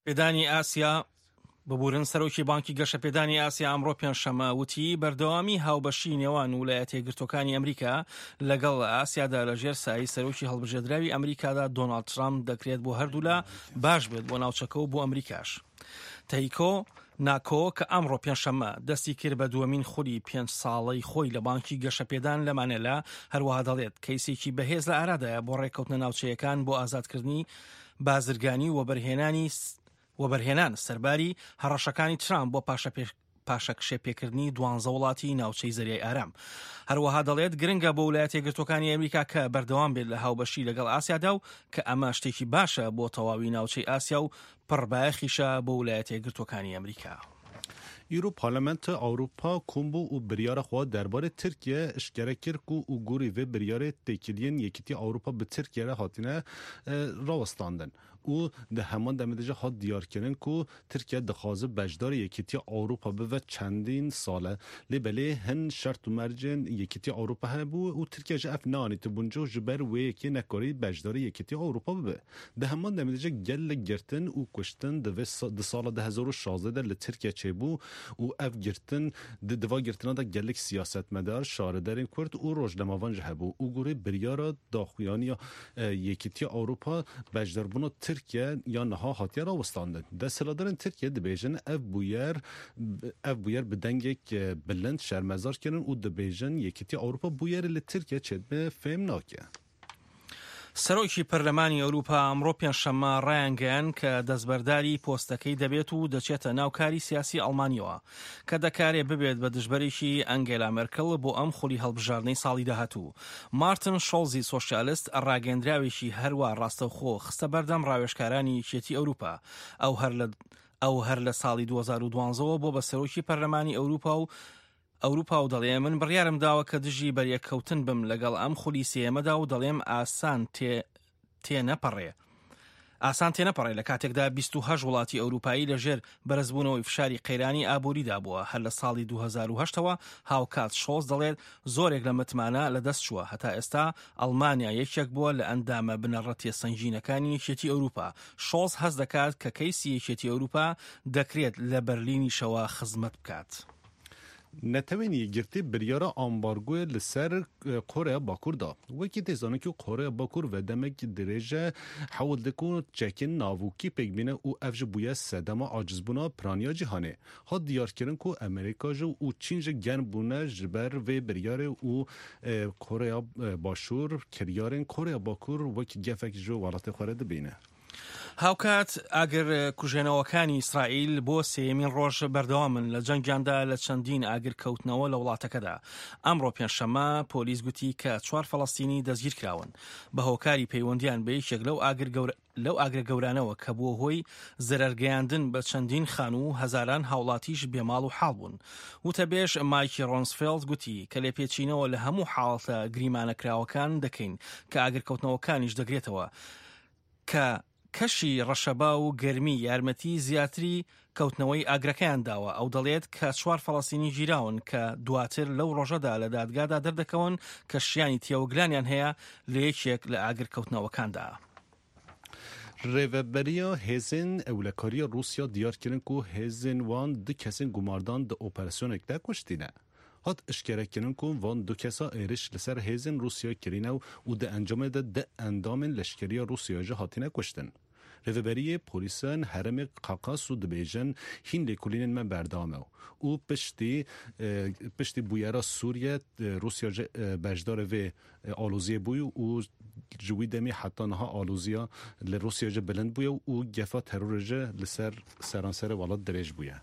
پێدانی ئاسیا ببورن سەرۆکی بانکی گەشەپێدانی ئاسیا ئەمڕۆ پێنجشەممە وتی بەردەوامی هاوبەشی نێوان ویلایەتە یەکگرتووەکانی ئەمریکا لەگەڵ ئاسیادا لەژێر سایی سەرۆکی هەڵبژێردراوی ئەمریکادا دۆناڵد ترامپ دەکرێت بۆ هەردوو لە باش بێت بۆ ناوچەکە و بۆ ئەمریکاش. تەیکۆ ناکۆ کە ئەمڕۆ پێنجشەممە دەستی کرد بە دووەمین خولی 5 ساڵەی خۆی لە بانکی گەشەپێدان لە مانێلا، هەروەها دەڵێت کەیسێکی بەهێز لە ئارادایە بۆ ڕێککەوتنە ناوچەیەکان بۆ ئازادکردنی بازرگانی و بەرهێنان سەرباری هەڕەشەکانی ترامپ بۆ پاشەکشێپێکردنی 12 وڵاتی ناوچەی زەریای ئارام. هەروەها دەڵێت گرنگە بۆ ویلایەتە یەکگرتووەکانی ئەمریکا کە بەردەوام بێت لە هاوبەشی لەگەڵ ئاسیادا و کە ئەمە شتێکی باشە بۆ تەواوی ناوچەی ئاسیا و پڕبایەخیشە بۆ ویلایەتە یەکگرتووەکانی ئەمریکا. ایرو پارلمانت اروپا کومبو و بریار خود درباره ترکیه اشاره کرد که او گوری و بریار تکیلین یکیتی اروپا به ترکیه را هاتینه راوستاندن. او ده همان دمیدجه هات دیار کردن که ترکیه دخوازه بجدار یکیتی اروپا به و چندین ساله لبله هن شرط و مرجن یکیتی اروپا هبو و ترکیه جه افنانی تبونجو جبر و یکی نکاری بجدار یکیتی اروپا به ده همان دمیدجه گل گرتن و کشتن ده سال 2016 لترکیه چه بو و اف گرتن دوا گرتن دا گلک سیاست مدار شاردرین کرد و روزنامه‌وان جهبو او گوری بریارا داخویانی یکیتی اروپا بجدار بونو ترکیه یا نها هاتیه را وستاندن. دستلادرن ترکیه دبیجن اف بویر بدنگک بلند شرمزار کردن و دبیجن یکیتی اروپا بویر لترکیه چد به فهم ناکه. سەرۆکی پەرلەمانی ئەوروپا ئەمڕۆ پێنجشەممە ڕایانگەیان کە دەستبەرداری پۆستەکەی دەبێت و دەچێتە ناوکاری سیاسی ئەڵمانیەوە کە دەکارێت ببێت بە دژبەرێکی ئەنگێلا مێرکەڵ بۆ ئەم خولی هەڵبژاردنەی ساڵی داهاتوو. مارتن شۆڵزی سۆشیالیست ڕاگەندراوێکی هەروە ڕاستەوخۆ خستە بەردەم ڕاوێژکارانی یەکێتی ئەوروپا ئەو هەر لە ساڵی 2012 بۆ بە سەرۆکی پەرلەمانی ئەوروپا و دەڵێ من بڕیارم داوە کە دژی بەریەکەوتن بم لەگەڵ ئەم خولی سێمەدا و دەڵێم ئاسان تێنەپەڕێ لە کاتێکدا 28 وڵاتی ئەوروپایی لەژێر بەرزبوونەوەی فشاری قەیرانی ئابووریدا بووە. هەر لە ساڵی 2008ەوە هاوکات شۆڵز دەڵێت زۆرێک لە متمانە لەدەست چووە. هەتا ئێستا ئەڵمانیا یەکێک بووە لە ئەندامە بنەڕەتیە سەنگینەکانی یەکێتی ئەوروپا. شۆڵز هەست دەکات کە کەیسی یەکێتی ئەوروپا دەکرێت لە بەرلینیشەوە خزمەت بکات. نتوانی گرتی بریارا آمبارگوی لسر کره باکور دا وکی تیزانه که کره باکور و دمک درجه حول دکون چکن ناووکی پیگبینه او افج بویه سدما عاجز بونا پرانیا جهانه ها دیار کرن که امریکا جو او چین جه گن بونه جبر و بریار او کره باشور کریارن کره باکور وکی گفک جو ولات خورده بینه. هاوکات ئاگر کوژێنەوەکانی ئیسرائیل بۆ سێمین ڕۆژ بەردەوامن لە جەنگیاندا لە چەندین ئاگر کەوتنەوە لە وڵاتەکەدا. ئەمڕۆ پێنجشەممە پۆلیس گوتی کە 4 فەڵەستینی دەستگیر کراون بە هۆکاری پەیوەندیان بە یەکێک لەو ئاگر گەورانەوە کە بۆ هۆی زەرەرگەیاندن بە چەندین خان و هەزاران هاوڵاتیش بێماڵ و حاڵ بوون. وتەبێژ مایکی ڕۆنسفێلد گوتی کە لێپێچینەوە لە هەموو حاڵەتە گریمانەکراوەکان دەکەین کە ئاگرکەوتنەوەکانیش دەگرێتەوە کە کەشی ڕەشەبا و گەرمی یارمەتی زیاتری کەوتنەوەی ئاگرەکەیان داوە. ئەو دەڵێت کە 4 فەڵەستینی ژیراون کە دواتر لەو ڕۆژەدا لە دادگادا دەردەکەون کە شیانی تێوەگلانیان هەیە لە یەکێک لە ئاگرکەوتنەوەکاندا. ریوبریا هزین اولکاری روسیا دیار کردن که هزین وان دو کسین گماردان ده اپراسیون اکتا کشتینه. هات اشکره کنن که وان دو کسا ایرش لسر هزین روسیا کرینه و ده انجام ده اندام لشکری روسیا جه هاتینه کشتن. ریوبری پولیسان هرم قاقاس و دبیجن هین لیکولین من بردامه و پشتی بویرا سوریه روسیا بجدار و آلوزی بوی و جوی دمی حتی نها آلوزیا لروسیا جه بلند بوی و گفا ترور جه لسر سرانسر والات درج بویه.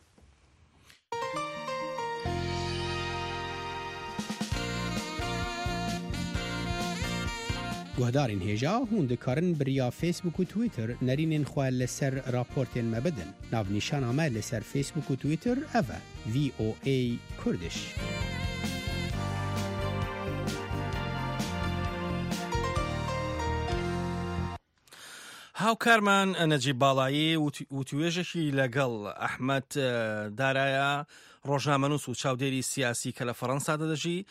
گوهدارین هێژا هون دikarin biriya Facebook û Twitter nerînên xwe li ser raportên me bidin. Navnîşana me li ser Facebook û Twitter ev e VOA Kurdish. هاوکارمان نەجیب باڵایی وتوێژێکی لەگەڵ ئەحمەد دارایە ڕۆژنامەنووس و چاودێری سیاسی کە لە فەڕەنسا دەدەژی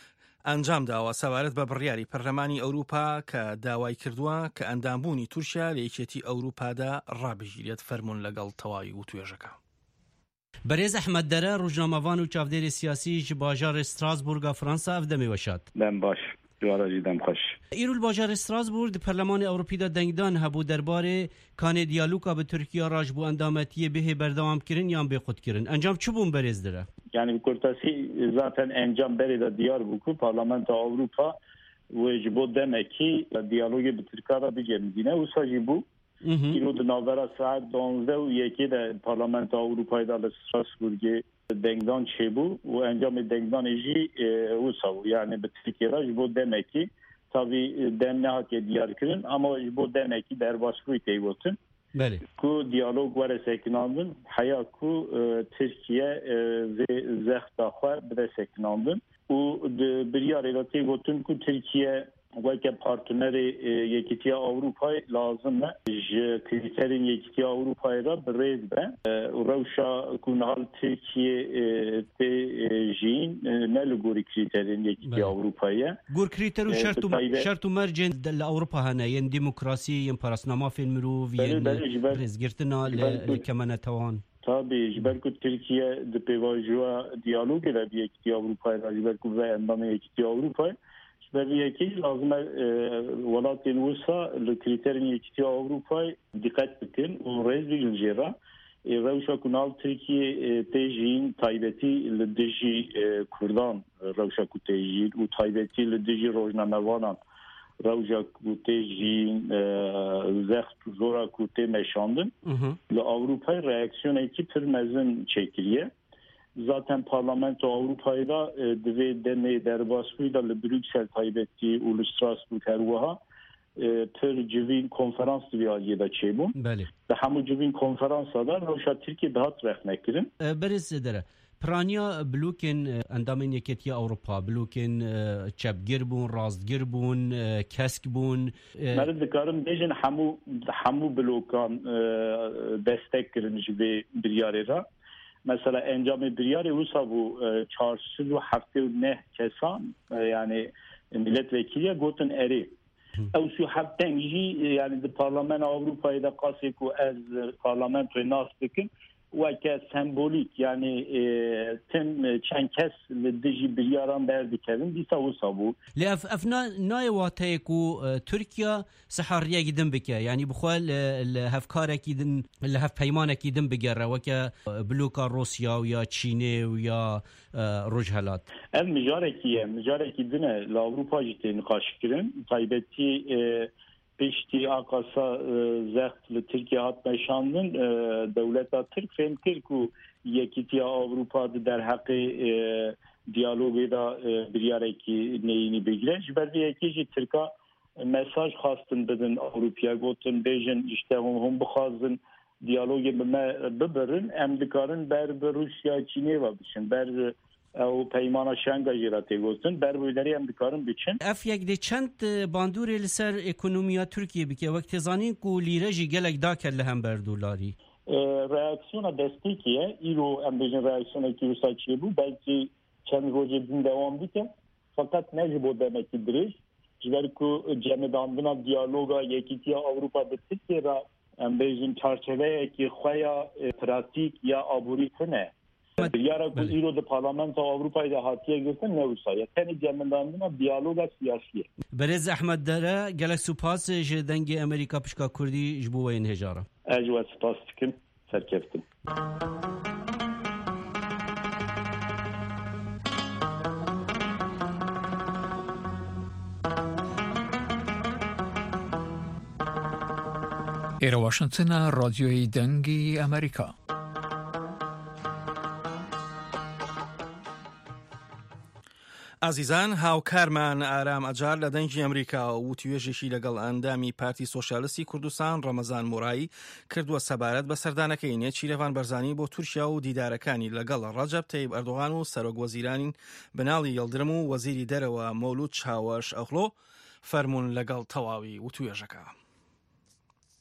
ئەنجام داوە سەبارەت بە بڕیاری پەرلەمانی ئەوروپا کە داوای کردووە کە ئەندامبوونی تورکیا لە یەکێتی ئەوروپادا ڕابژێریت فەرموون لەگەڵ تەواوی وتوێژەکە. بەرێز ئەحمەد دەرە ڕۆژنامەوان و چاودێری سیاسی ji باژارê Strasbourga Fransa ev demê weşat. Dem baş. Duara dem xweş. Îrol bajarê Strasbourg di Perlemanê Ewropî de dengdan hebû derbarê kanê diyaloga bi Tirkiya raj bû endametiyê bihê berdewam kirin yan bêxud kirin. Encam çi bûn berêz dire? Yani bi kurtasî zaten encam berê de diyar bû ku Parlamentoya Ewropa wê ji bo demekî diyalogê bi Tirkiya re bicemîne wisa jî bû. Îro di navbera saet 12 û yekê de Parlamentoya Ewropayê de li Strasbourgê dengdan çêbû û encamê dengdanê jî wisa bû. Yani bi Tirkiye re ji bo demekî tabii dem nehatiye diyar kirin ama ji bo demekî derbasbûyî tê gotin. Ku diyalog were sekinandin heya ku Tirkiye vê zexta xwe bide sekinandin û di biryarê de tê gotin ku Tirkiye weke partnerê Yekîtiya Ewropayê lazim e ji kriterên Yekîtiya Ewropayê re bi rêz be û rewşa ku nihal Tirkiye tê jîn ne li gorî kriterên Yekîtiya Ewropayê. Gor kriter û şert û mercên li Ewropa hene yên demokrasî yên parasnamafên mirov yên rêzgirtina li kemenetewan. Tabii ji ber ku Tirkiye di pêvajoya diyalogê de bi Yekîtiya Ewropayê de ji ber ku ve endamê Yekîtiya Ewropayê Belki lazım welatên wisa li kriterên Yekîtiya Ewropayê dikkat bikin û rêz bigrin jê re. Rewşa ku nav Tirkiye tê jîn taybetî li dijî Kurdan rewşa ku tê jîn û taybetî li dijî rojnamevanan rewşa ku tê jîn zext û zora ku tê meşandin li Ewropayê reaksiyonekî pir mezin çêkiriye. Zaten Parlamentoya Avrupa'yı da divê demê derbasbûyî da li Brüksel taybetî û li Strasbourg her wiha pir civîn konferans divê aliyê de çêbûn. Di hemû civîn konferansa da rewşa Tirkiye dihat rexnekirin. Berêz dere. Piraniya blokên endamên Yekîtiya Ewropa, blokên çepgir bûn, rastgir bûn, kesk bûn. Me dikarim bêjin hemû blokan destek kirin ji vê biryarê re. Mesela encamê biryarê wisa bû 479 kesan yani milletvekiliye gotin erê. Ew sû hepten jî yani di Parlamentoya Avrupayê de qasê ku ez parlamentoyê nas bikim weke sembolîk yani tim çend kes li dijî biryaran berdikevin dîsa wisa bû. Lê ev nayê wateyê ku Tirkiya sihariyekî din bike yani bixwe li hevkarekî din li hevpeymanekî din bigere weke bloka Rusya û ya Çînê û ya Rojhelat. Ev mijarekî din e li Ewropa jî tê nîqaşkirin taybetî piştî akasa zext li Tirkiye hat meşandin dewleta Tirk fêm kir ku Yekîtiya Ewropa di derheqê diyalogê da biryarekî neyînî bigire. Ji ber vê yekê jî Tirka mesaj xastin bidin Ewropaya gotin bêjin işte hûn bixwazin diyalogê bi me bibirin em dikarin ber bi Rusya Çînê ve biçin ber ew peymana şenga jî re tê gotin ber wêderê em dikarin biçin. Ev yek de çend bandorê li ser ekonomiya Tirkiye bike wek têzanîn ku lîre jî gelek daket li hember dolarî. Reaksiyona destekî îro em bêjin reaksiyonekî wisa çêbû belkî çend rojê din dewam dike fakat ne ji bo demekî dirêj ji ber ku cemidandina diyaloga Yekîtiya Ewropa bi Tirkiye re em bêjin çarçeveyekî xwe ya pratik ya aborî tune. Biryara ku îro di Parlamentoya Avrupayê de hatiye girtin ne wisa ya tenê cemidandina diyaloga siyasî. Berêz Ehmed Dere gelek spas ji dengê Amerîka pişka Kurdî ji bo wê hêjara. Ez ji we spas dikim serkeftin. ئێرە واشنگتنە ڕادیۆی دەنگی ئەمریکا. ئازیزان هاوکارمان ئارام ئەجار لە دەنگی ئەمریکا و توێژێکی لەگەڵ ئەندامی پارتی سۆشیالیستی کوردستان ڕەمەزان مۆڕایی کردووە سەبارەت بە سەردانەکەی نێچیرەوان بەرزانی بۆ تورکیا و دیدارەکانی لەگەڵ ڕەجەب تەیب ئەردۆغان و سەرۆک وەزیرانی بناڵی یەڵدرم و وەزیری دەرەوە مەولود چاوەش ئەغڵۆ فەرموون لەگەڵ تەواوی و توێژەکە.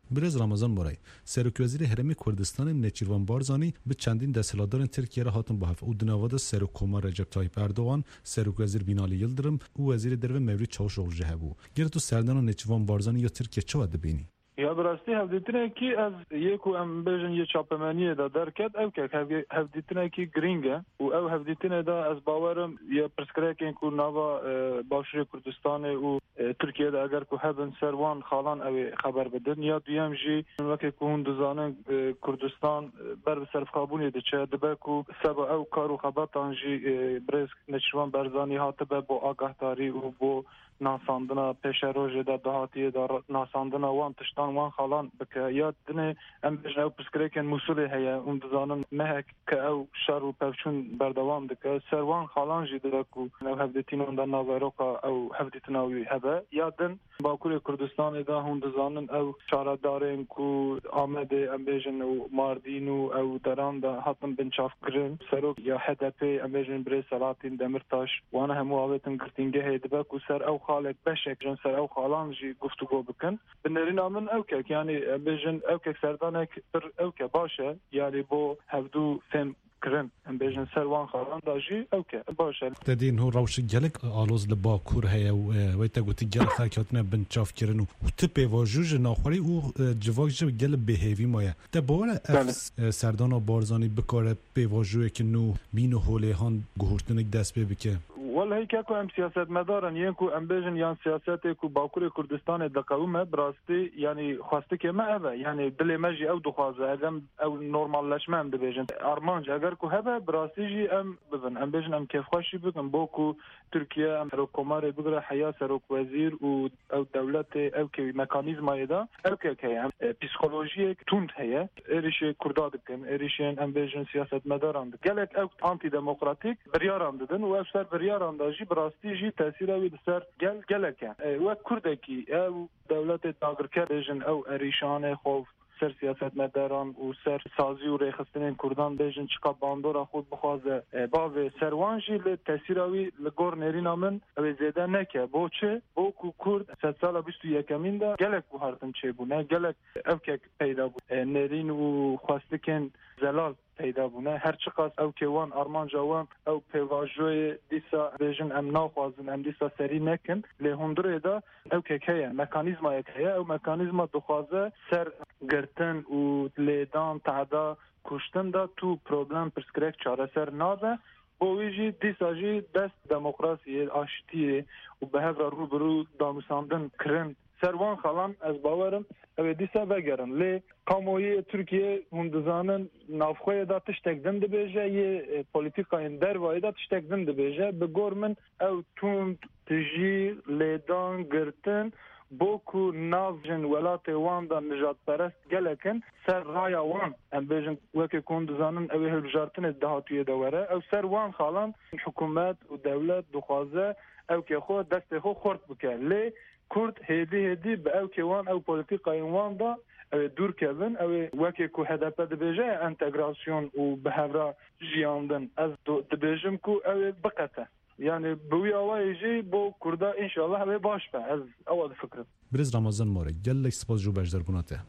برز رمضان بارای سرک وزیر هرم کردستان نچیروان بارزانی به چندین دستهلاتدار ترکیه را هاتن با او دنواد سرک کمار رجب طایب اردوغان سرک وزیر بینالی یلدرم و وزیر درو مولوی چاوشوغلی هبو گرت تو سردان نچیروان بارزانی یا ترکیه چه ود بینی یا براستی هفدیتنه کی از یکو ام بیژن یه چاپمانی دا درکت او که هفدیتنه کی گرینگه و او هفدیتنه دا از باورم یه پرسکره که کو نوا باشور کردستان و ترکیه دا اگر کو هبن سروان خالان او خبر بدن یا دویم جی وقتی کو هون دزانن کردستان بر صرف قابونی ده چه دبه کو سبا او کارو خبرتان جی برز نچوان برزانی هاتبه با آگاهداری و با ناساندنا پیش روژه دا دهاتی دا ناساندنا وان تشتان وان خالان بکه یاد دنه ام بجن او پسکریکن موسولی هیا اون دزانن مهک که او شر و پفچون بردوام دکه سر وان خالان جی درکو او هفدیتین اون دا ناویروکا او هفدیتناوی هبه یادن باکور کردستان دا هون دزانن او شاردارین کو آمده ام بجن او ماردین او دران دا حتم بنچاف کرن سروک یا هدپی ام بجن بری سلاتین دمرتاش وانا همو آویتن کرتینگه هیدبه کو سر او خالق بشك جنسر او خالان جي گفتگو بكن بنرينا من اوكك يعني بيجن اوكك سردانك بر اوكا باشا يعني بو هفدو فهم کرن ام بیژن سروان خالان داجی اوکی باشه تدین هو روش گلک آلوز لباکور هیا و تا گوتی گل خاکاتنا بنچاف کرن و تپ واجوج ناخوری او جواک جو گل بهوی مایا تا باور سردان و بارزانی بکاره به واجوی که نو بینو هوله هان گهورتنک دست بکه والله هيك اكو ام سياسات مدارن ينكو ام بيجن يان سياسات كو باكور كردستان دقومه براستي يعني خواستك ما ابا يعني دلي ماجي او دخوازه ادم او نورمال لاشمان دبيجن ارمانج اگر كو هبا براستي جي ام بزن ام بيجن ام كيف خوشي بكم بوكو تركيا ام حكومه بغرا حياه سروك وزير او دولت او كي ميكانيزم ايدا او كي بسيكولوجي توند هي اريش كردادكن اريشن ام بيجن سياسات مدارن قالك او انتي ديمقراطيك برياران ددن و افسر برياران داجی براستی جی تاثیر اوی سر گلکه و کردکی او دولت تاگرکر بیجن او اریشان خوف سر سیاست مداران و سر سازی و ریخستنین کردان بیجن چقا باندورا خود بخوازه باوی سروانجی لی تاثیر اوی لگور نرینا من اوی زیده نکه بو چه بو کو کرد 100 سال 21 دا گلک بو هرتن چه بو نه گلک او که پیدا بو نرین و خواستکن زلال پیدا بونه هر چقدر او که وان آرمان جوان او پیواجوی دیسا بیجن ام ناخوازن ام دیسا سری نکن لی هندره دا او که که مکانیزما یکه او مکانیزما دخوازه سر گرتن و لیدان تعدا کشتن دا تو پروبلم پرسکریک چاره سر ناده بویجی دیساجی دست دموکراسی آشتیه و به هفر رو برو داموساندن کرن سروان خالان از باورم او دیسا بگرن لی کاموی ترکیه هندزانن نافخوی دا تشتک دنده بیجه یه پولیتیکاین دروایی دا تشتک دنده بیجه بگور من او توند تجی لیدان گرتن بوکو نافجن ولات وان دا نجات پرست گلکن سر رایا وان ام بیجن وکی کندزانن اوی هلبجارتن دهاتوی دوره او سر وان خالان حکومت و دولت دخوازه او که خود دست خود خورد بکر لی کرد هدی به او که وان او پولیتیکای وان دا او دور کردن او وکی که هدف دبیجه انتگراسیون و به هفرا جیاندن از دبیجم که او بقته يعني بوي اوايجي بو كردا ان شاء الله هبه باش به از اول فكره برز رمضان موري قال سپاس جو بجدر بناته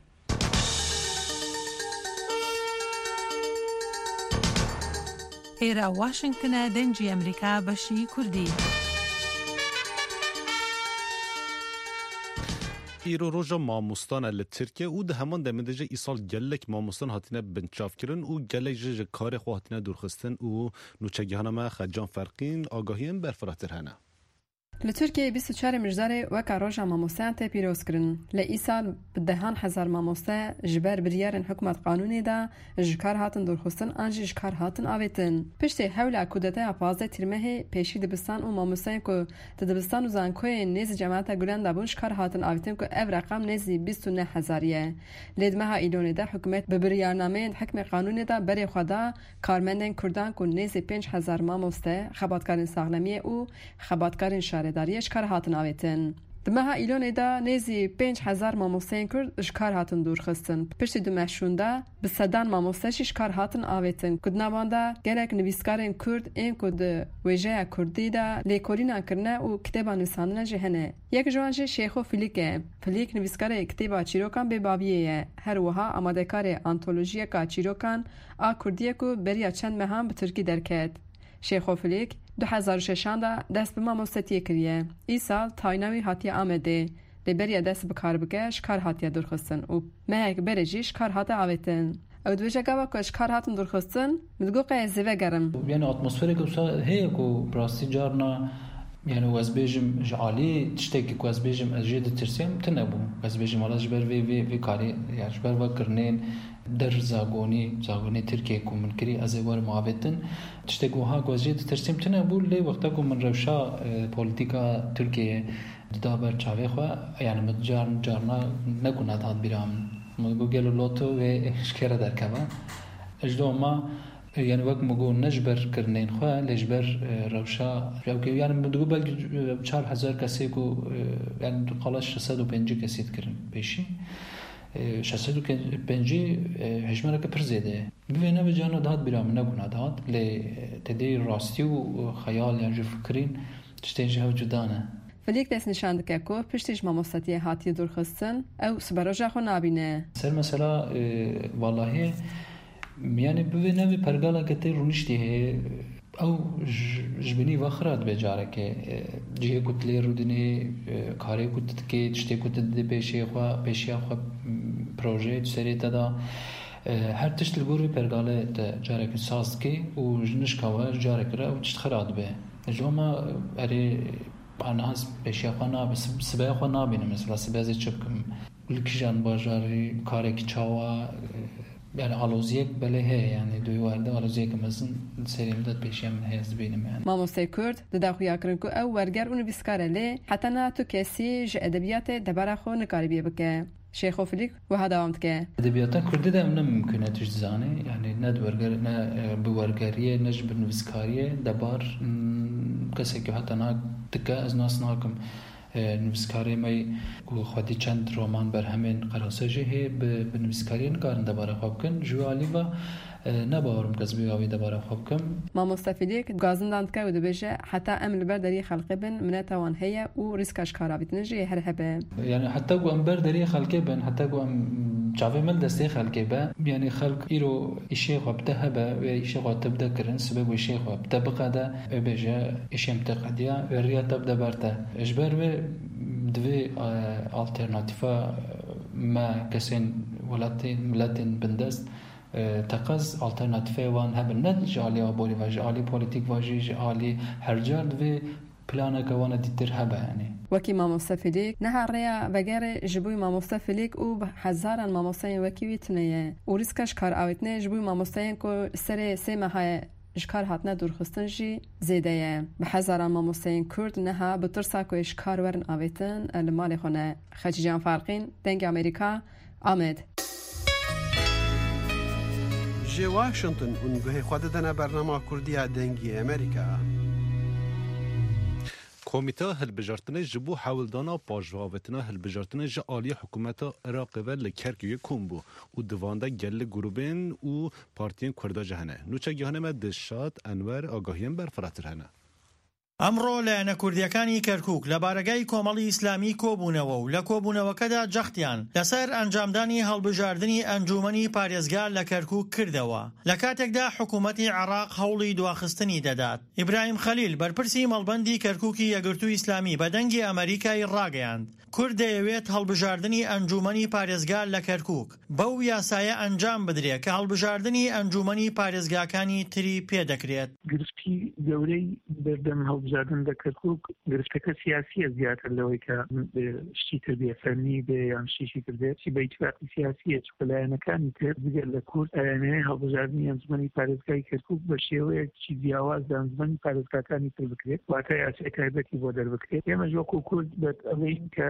ايرا واشنطن دنجي امريكا بشي كردي ایرو روژا ماموستان ال ترکیه او ده همان دمدجه ایسال گلک ماموستان هاتینه بنچاف کرن او گلک جه کار خو هاتینه دورخستن او نوچگیهانه ما خجان فرقین آگاهیم برفراتر هنه لترکیه 24 مجدار وکا روژا ماموستان ته پیروز کرن لئیسال بدهان هزار ماموسته جبر بریارن حکومت قانونی دا جکار هاتن دورخستن آنجی جکار هاتن آویتن پشت حولا کودتا 15 ترمه پیشی دبستان و ماموستان که دبستان و زانکوی نیز جماعت گلان دابون جکار هاتن آویتن که او رقم نیزی 29000 لیدمها ایلونی دا حکومت به بریارنامه حکم قانونی دا بری خدا کارمندن کردان که نیزی 5000 ماموسته خباتکارن ساغلمیه و خباتکارن شهر داریش کار هاتن آویتن. دمها ئیلۆنێدا نێزی 5,000 مامۆستەیان کورد ژکار هاتن دوورخستن پشتی دومەشوندا bi sedan mamosteşî ji kar hatin avêtin ku di navan de gelek nivîskarên Kurd ên ku di wêjeya Kurdî de lêkolînan kirine û kitêba nivîsandine jî hene. Yek ji wan jî Şêxo Filîk e. Filîk nivîskarê kitêba çîrokan bêbaviyê ye. Her wiha amadekarê antolojiyeka çîrokan a Kurdiyê ku beriya çend mehan bi Tirkî derket. Şêxo Filîk 2006 da dest bi mamostetiyê kiriye. Îsal tayina wî hatiye Amedê. Beriya dest bi kar bike ji kar hatiye durxistin û mehek berê jî ji kar hate avêtin. Ew dibêje gava ku ji kar hatin durxistin min digoqe ez zêve gerim. Yani atmosferek heye ku rastî carna yani ez bêjim ji alî tiştekî ku ez bêjim ez jê ditirsêm tune bû. Ez bêjim wala ji ber vê karî ya ji ber vekirinên der zagonî Tirkiye ku min kirî ez ê werim avêtin tiştek wiha ku ez jê ditirsêm tune bû lê wexta ku min rewşa polîtîka Tirkiyeyê da ber çavê xwe yani min carna nekune hat bîra min. Min got gelo loto ve şkere derkeva. Ji doma yani wek min got ne ji ber kirinên xwe lê ji ber rewşa yani min digot belkî 4,000 kesê ku yani qala 650 kesî dikirin pêşî. 650 hejmereke pir zêde ye. Bivê neve carna dihat bîra min nekune dihat lê tedê rastî û xeyal yan ji fikirîn tiştên ji hev cuda ne. Filîk dest nîşan dike ku piştî ji mamostetiyê hatiye durxistin ew siberoja xwe nabîne. Ser mesela vallahi yani bivê nevê pergaleke tê rûniştî heye ew ji binî ve xira dibe carekê cihê ku tilê rûdinê karê ku dikê tiştê ku didê pêşiya xwe projeyê serê te da her tişt li gor vê pergalê te carekî saz dike û ji nişka we carekî re ew tişt xira dibe. Ji wan erê anahas pêşiya xwe nabe sibeya xwe nabînim mesela sibezê çi bikim li kîjan bajarî karekî çawa yani aloziyek bele heye yani duyarda aloziyek mezin serimde pêşiya min heye dibînim yani. Mamosteyê Kurd di daxuya kirin ku ew werger û nivîskar e lê heta na tu kesî ji edebiyatê debara xwe nikarî bike. Şêxo Filîk wiha dewam dike. Edebiyata Kurdî de em ne mümkün e tu ji zanî yani ne bi wergeriyê ne ji bi nivîskariyê debar kesekî heta na dike ez nas nakim nivîskarê me ku xwedî çend roman berhemên qerase jî heye bi nivîskariyê nikarin debara xwe bikin ji wê alî ve ne bawerim kes bî avê debara xwe bikim. Mamoste Filîk gazindan dike û dibêje heta em li ber derî xelkê bin mineta wan heye û rîska ji karabîtinê jî her hebe. Yani heta ku em ber derî xelkê bin heta ku em çavê min destê xelkê be yani xelk îro îşê xwe bide hebe ve îşê xwe te bide kirin sibê ku îşê xwe bide biqede ew bêje îşêm te qediya ve riya te bide ber te. Ji ber vê divê alternatîfa me kesên miletên bindest تقص alternatifê wan hebin ne ji alî aborî ve ji alî polîtîk ve jî ji alî her car divê planeke wan dîtir hebe yani. Wekî Mamoste Filîk neha rêya vegerê ji bo Mamoste Filîk û hezaran mamosteyên wekî wî tune ye û rîska ji kar avêtinê ji bo mamosteyên ku serê sê mehayê ji kar hatine durxistin jî zêde ye. Bi hezaran mamosteyên Kurd neha bi tirsa ku ji kar werin avêtin li malê xwe ne. Xecîcan Farqîn dengê Amerîka Amed. Ji Washington hûn guhê xwe didine bernama Kurdiya dengî Amerîka. Komîteya hilbijartinê ji bo hewildana pajravetina hilbijartinê ji aliyê hikûmeta Iraqê ve li Kerkûkê kom bû û di van de gelek grûpên û partiyên Kurda jî hene. Nûçekî me Dilşad Enwer agahiyên berfiratir hene. ئەمڕۆ لایەنە کوردیەکانی کەرکووک لە بارگای کۆمەڵی ئیسلامی کۆبوونەوە و لە کۆبوونەوەکەدا جەختیان لەسەر ئەنجامدانی هەڵبژاردننی ئەنجومەنی پارێزگار لە کەرکووک کردەوە لە کاتێکدا حکوومەتی عێراق هەوڵی دواخستنی دەدات. ئیبراهیم خەلیل بەرپرسی مەڵبەندی کەرکووکی یەکگرتووی ئیسلامی بە دەنگی ئەمریکای ڕاگەیاند کورد دەیەوێت هەڵبژاردننی ئەنجومەنی پارێزگار لە کەرکووک بەو یاسایە ئەنجام بدرێت کە هەڵبژاردننی ئەنجومەنی پارێزگاکانی تری پێدەکرێت. گرفتی گەورەی بەردەم هەڵبژاردن لە کەرکووک گرفتەکە سیاسیە زیاتر لەوەی کە شتی تر بێ فەرمی بێ یان شیشی تر بێت بە ئیتفاقی سیاسیە چکە لایەنەکانی تر بگەر لە کورد ئەیانەیە هەڵبژاردننی ئەنجومەنی پارێزگای کەرکووک بە شێوەیەکی جیاواز لە ئەنجومەنی پارێزگاکانی تر بکرێت واتە یاسای تایبەتی بۆ دەربکرێت. ئێمە وەکو کورد بەت ئەوەین کە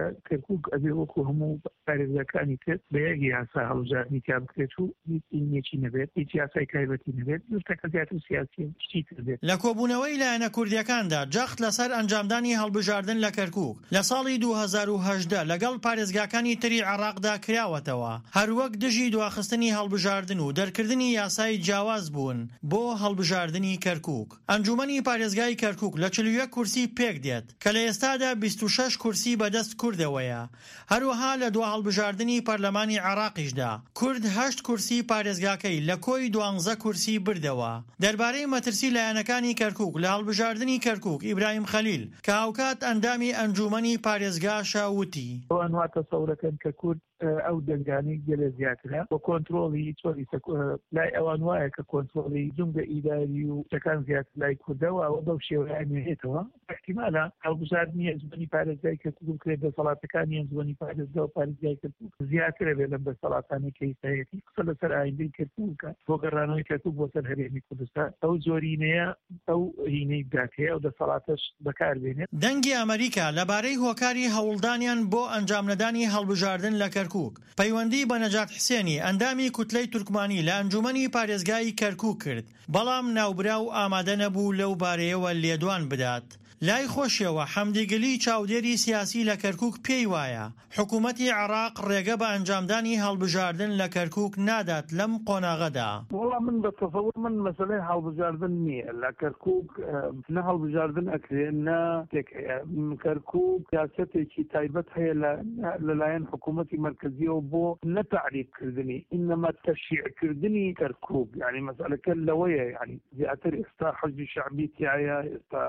کەرکووک ئەبێ وەکو هەموو پارێزگاکانی تر بە یەک یاسا هەڵبژاردننی تیا بکرێت و هیچ نەبێت هیچ یاسای تایبەتی نەبێت شتێکە زیاتر سیاسی شتی تر بێت. لە کۆبوونەوەی لایەنە کوردیەکاندا جەخت لەسەر ئەنجامدانی هەڵبژاردن لە کەرکووک لە ساڵی 2018 لەگەڵ پارێزگاکانی تری عێراقدا کراوەتەوە، هەروەک دژی دواخستنی هەڵبژاردن و دەرکردنی یاسای جیاواز بوون بۆ هەڵبژاردنی کەرکووک. ئەنجومەنی پارێزگای کەرکووک لە 41 کورسی پێک دێت کە لە ئێستادا 26 کورسی بەدەست کوردەوەیە. هەروەها لە دوا هەڵبژاردنی پەرلەمانی عێراقیشدا کورد 8 کورسی پارێزگاکەی لە کۆی 12 کورسی بردەوە. دەربارەی مەترسی لایەنەکانی کەرکووک لە هەڵبژاردننی کەرکووک ئیبراهیم خەلیل کە هاوکات ئەندامی ئەنجومەنی پارێزگاشە وتی ئەوان واتە سەورەکەن کە کورد ئەو دەنگانی گەلە زیاترە بۆ کۆنتترۆلی چۆری لای ئەوان وایە کە کۆنتترۆلی جونگە ئیداری و شەکان زیاتر لای کوردەوە ئەوە بەو شێوەیانێتەوە احتیمالە هەڵبژاردننی ئەنجومەنی پارێزگای کەرکووک کرێت دەسەڵاتەکانی ئەنجومەنی پارێزگا و پارێزگای کەرکووک زیاترە بێت لەم دەسەڵاتانی کە ئێستاەتی قسە لەسەر ئایندەی کەرکووکە بۆ گەڕانەوەی کەرکووک بۆ سەر هەرێمی کوردستان ئەو زۆرینەیە ئەو هینەی داکەیە و دەسەڵاتەش بەکاربێنێت. دەنگی ئەمریکا لەبارەی هۆکاری هەوڵدانیان بۆ ئەنجامنەدانی هەڵبژاردن لە کەرکووک پەیوەندی بە نەجات حسێنی ئەندامی کوتلەی تورکمانی لە ئەنجومەنی پارێزگای کەرکووک کرد، بەڵام ناوبرا و ئامادە نەبوو لەو بارەیەوە لێدوان بدات. لای خۆشیەوە حەمدیگلی چاودێری سیاسی لە کەرکووک پێی وایە حکوومەتی عێراق ڕێگە بە ئەنجامدانی هەڵبژاردن لە کەرکووک نادات لەم قۆناغەدا. وەڵام من بە تەسەوور من مەسەلەی هەڵبژاردن نییە لە کەرکووک نە هەڵبژاردن ئەکرێن نە کەرکووک سیاسەتێکی تایبەت هەیە لەلایەن حکوومەتی مرکزیەوە بۆ نەتعریفکردنی ئینەما تەشیعکردنی کەرکووک یعنی مەسەلەکە لەوەیە یعنی زیاتر ئێستا حەزبی شەعبی تایە ئێستا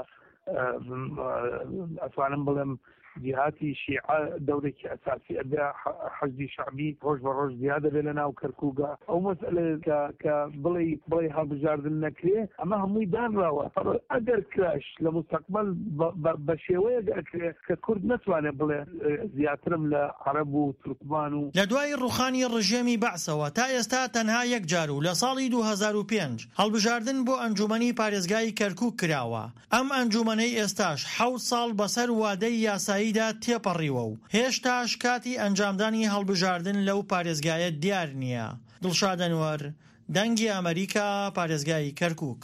ئەتوانم بڵێم جهاتی شیعە دەورێکی ئەساسی ئەبێ حەزبی شەعبی ڕۆژ بە ڕۆژ زیادە بێ لە ناو کەرکووکە ئەو مەسئلەیە کە بڵێ هەڵبژاردن نەکرێ ئەمە هەمووی دانراوە ئەگەر کراش لە مستەقبل بە شێوەیەک ئەکرێ کە کورد نەتوانێت بڵێ زیاترم لە عەرەب و تورکمان و لە دوای ڕوخانی ڕژێمی بەعسەوە تا ئێستا تەنها یەک جار و لە ساڵی 2005 هەڵبژاردن بۆ ئەنجومەنی پارێزگای کەرکووک کراوە. ئەم ئەنجومەنەی ئێستاش 7 ساڵ بەسەر وادەی یاساییدا تێپەڕیوە و هێشتاش کاتی ئەنجامدانی هەڵبژاردن لەو پارێزگایە دیار نییە. دڵشاد ئەنوەر، دەنگی ئەمریکا، پارێزگای کەرکووک.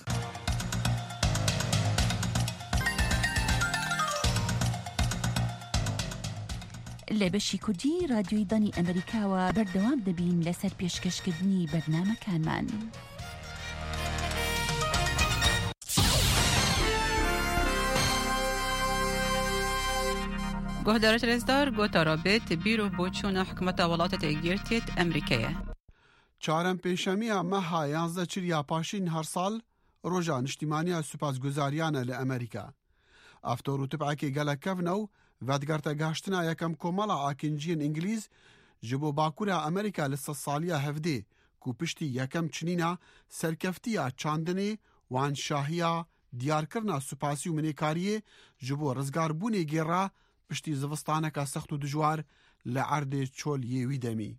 لە بەشی کوردی رادیۆی دانی ئەمریکاوە بەردەوام دەبین لەسەر پێشکەشکردنی بەرنامەکانمان. گۆهدارە رێزدار گۆتارا بێت بیرۆ بۆ چوونە حکومەتە وڵاتە تێگیرتێت ئەمریکەیە. چارەم پێشەمیە مەها 11 چریا پاشین هەر ساڵ ڕۆژە نیشتیمانیە سوپاسگوزاریانە لە ئەمریکا. ئەفتۆر و تبعەکێ گەلەکەڤنە و ڤەتگەرتە گاشتنا یەکەم کۆمەڵە ئاکینجیین ئینگلیز ji bo Bakurê Amerîka li sed saliya hevdê ku piştî yekem çinîna serkeftiya çandinê wan şahiya diyarkirina supasî û minêkariyê ji bo rizgarbûnê gêra piştî zivistaneka sext û dijwar li erdê çol yê wî demî.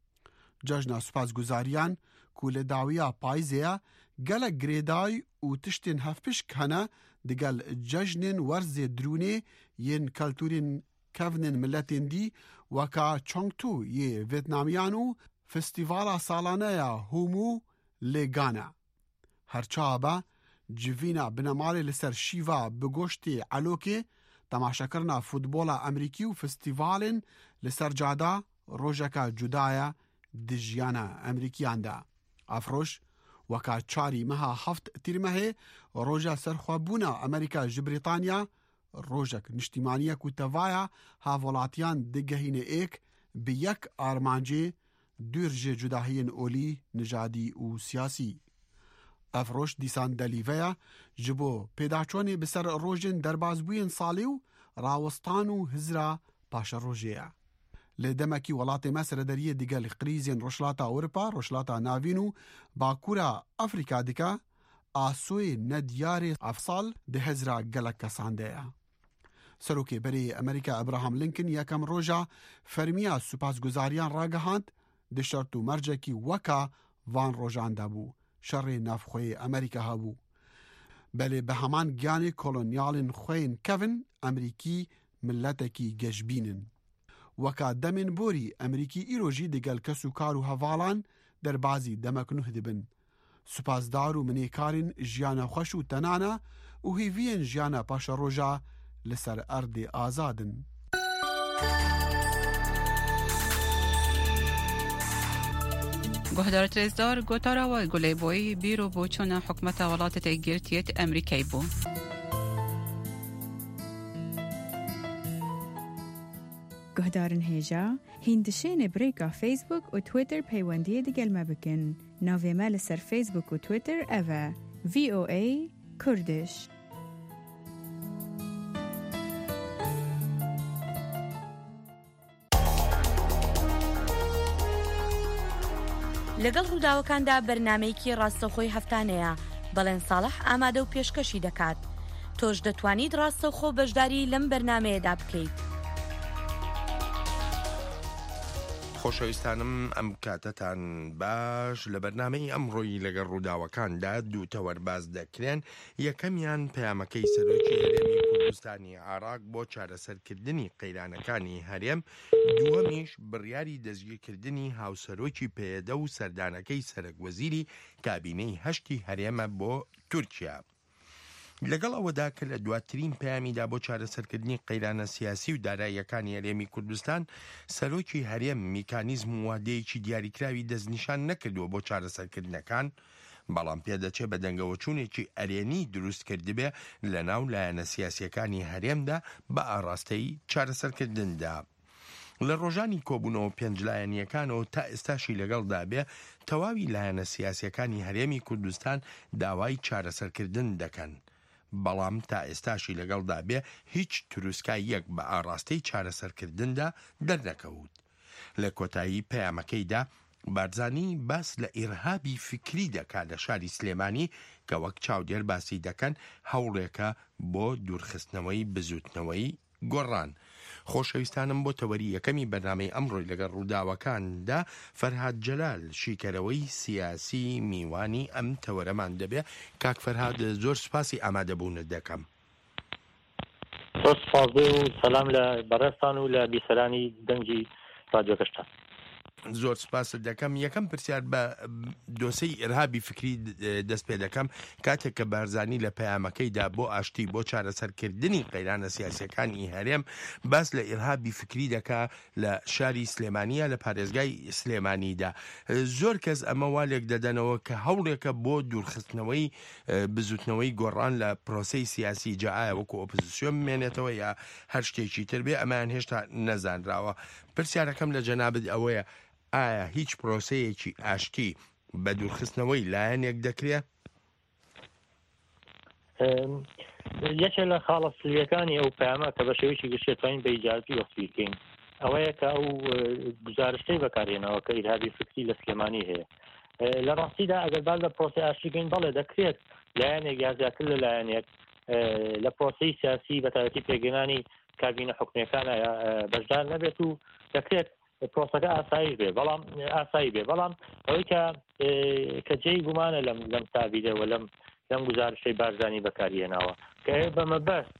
Cejna supasguzariyan ku li dawiya payîzê ye gelek girêday û tiştên hevpişk hene digel cejnên werzê dirûnê yên keltûrên kevnên milletên dî weka Chongtu yê Vêtnamiyan û Festîvala Salaneya Hûmû lê Gana. Herçawa be civîna binemalê li ser şîva bi goştê elokê temaşekirina futbola Emerîkî û festîvalên li ser cada rojeka cuda ye di jiyana Emerîkiyan de. Efroj weka çarî meha heft tîrmehê roja serxwebûna Emerîka ji Brîtanya rojek niştîmaniye ku tevaya havolatiyan digehîne êk bi yek armancê dûr ji cudahiyên olî, nijadî û siyasî. Ev roj dîsan delîveya ji bo pêdaçonê bi ser rojên derbasbûyên salî û rawestan û hizra paşerojê ye. Lê demekî welatê me serederiyê digel qrîzên Rojhilata Ewropa, Rojhilata Navîn û Bakûra Afrika dike, asûyê nediyarê ev sal di hezra gelek kesan de ye. Serokê berê Amerîka Abraham Lincoln yekem roja fermiya supasguzariyan ragihand di şert û mercekî weka van rojan de bû. Şerê navxweyê Amerîka hebû. Belê bi heman giyanê kolonyalên xwe yên kevin Emerîkî milletekî geşbînin. وەکە دەمێن بۆری ئەمریکی ئیرۆژی دەگەل کەس و کار و هەڤاڵان دەربازی دەمەکنوه دەبن. سوپاسدار و منێکارن ژیانە خۆش و تەنانە و هیڤیەن ژیانە پاشە ڕۆژە لەسەر ئەردێ ئازادن. گهدار ترزدار گوتارا و گلی بوی بیرو بوچون حکمت ولات تگیرتیت امریکای بو. گهدارن هیجا هندشین بریکا فیسبوک و تویتر پیوندی دگل مبکن. ناوی مال سر فیسبوک و تویتر اوه VOA کردش. لەگەڵ ڕووداوەکاندا بەرنامەیەکی ڕاستەوخۆی هەفتانەیە بەڵێن ساڵح ئامادە و پێشکەشی دەکات. تۆش دەتوانیت ڕاستەوخۆ بەشداری لەم بەرنامەیەدا بکەیت. خۆشەویستانم ئەم کاتەتان باش لە بەرنامەی ئەمڕۆی لەگەڵ ڕووداوەکاندا دوو تەوەرباز دەکرێن. یەکەمیان پەیامەکەی سەرۆکی هەرێمی کوردستانی عێراق بۆ چارەسەرکردنی قەیرانەکانی هەرێم، دووەمیش بڕیاری دەستگیرکردنی هاوسەرۆکی پێدە و سەردانەکەی سەرۆکوەزیری کابینەی هەشتی هەرێمە بۆ تورکیا. لەگەڵ ئەوەدا کە لە دواترین پەیامیدا بۆ چارەسەرکردنی قەیرانە سیاسی و داراییەکانی هەرێمی کوردستان، سەرۆکی هەرێم میکانیزم و وادەیەکی دیاریکراوی دەستنیشان نەکردووە بۆ چارەسەرکردنەکان، بەڵام پێدەچێت بە دەنگەوەچوونێکی ئەرێنی دروست کردبێ لە ناو لایەنە سیاسیەکانی هەرێمدا بە ئاڕاستەی چارەسەرکردندا. لە ڕۆژانی کۆبوونەوە پێنجلایەنیەکانەوە تا ئێستاشی لەگەڵدا بێ تەواوی لایەنە سیاسیەکانی هەرێمی کوردستان داوای چارەسەرکردن دەکەن، بەڵام تا ئێستاشی لەگەڵدا بێ هیچ تروسکای یەک بە ئاڕاستەی چارەسەرکردندا دەرنەکەوت. لە کۆتایی پەیامەکەیدا بارزانی باس لە ئیرهابی فکری دەکات لە شاری سلێمانی کە وەک چاودێر باسی دەکەن هەوڵێکە بۆ دوورخستنەوەی بزوتنەوەی گۆڕان. خۆشەویستانم بۆ تەوەری یەکەمی بەرنامەی ئەمڕۆی لەگەڵ ڕووداوەکاندا فەرهاد جەلال شیکەرەوەی سیاسی میوانی ئەم تەوەرەمان دەبێ. کاک فەرهاد زۆر سوپاسی ئامادەبوونت دەکەم. زۆر سپاسدێ و سەلام لە بەڕێستان و لە بیسەرانی دەنگی رادیۆ گەشتان. زۆر سپاست دەکەم. یەکەم پرسیار بە دۆسەی ئیرهابی فکری دەست پێ دەکەم. کاتێک کە بارزانی لە پەیامەکەیدا بۆ ئاشتی بۆ چارەسەرکردنی قەیرانە سیاسیەکانی هەرێم باس لە ئیرهابی فکری دەکا لە شاری سلێمانیە لە پارێزگای سلێمانیدا. زۆر کەس ئەمە والێک دەدەنەوە کە هەوڵێکە بۆ دوورخستنەوەی بزوتنەوەی گۆڕان لە پرۆسەی سیاسی جاایە وەکو ئۆپۆزیسیۆن بمێنێتەوە یا هەر شتێکی تر بێ، ئەمان هێشتا نەزانراوە. پرسیارەکەم لە جەنابەت ئەوەیە ئایا هیچ پرۆسەیەکی ئاشتی بە دوورخستنەوەی لایەنێک دەکرێت؟ یەکێک لە خاڵە سلیەکانی ئەو پەیامە کە بە شێوەیەکی گشتێتوانین بە ئیجازی وەختی بکەین ئەوەیە کە ئەو گزارشتەی بەکارهێنەوە کە ئیرهابی فکری لە سلێمانی هەیە. لە ڕاستیدا ئەگەر باز لە پرۆسەی ئاشتی بکەین بەڵێ دەکرێت لایەنێک یا زیاتر لە لایەنێک لە پرۆسەی سیاسی بەتایبەتی پێگەێنانی کابینە حکومەکانە بەشدار نەبێت و دەکرێت پرۆسەکە ئاسایی بێ، بەڵام ئەوەی کە جێی گومانە لەم تابیدەوە لەم گزارشەی بارزانی بەکارهێناوە کە بەمەبەست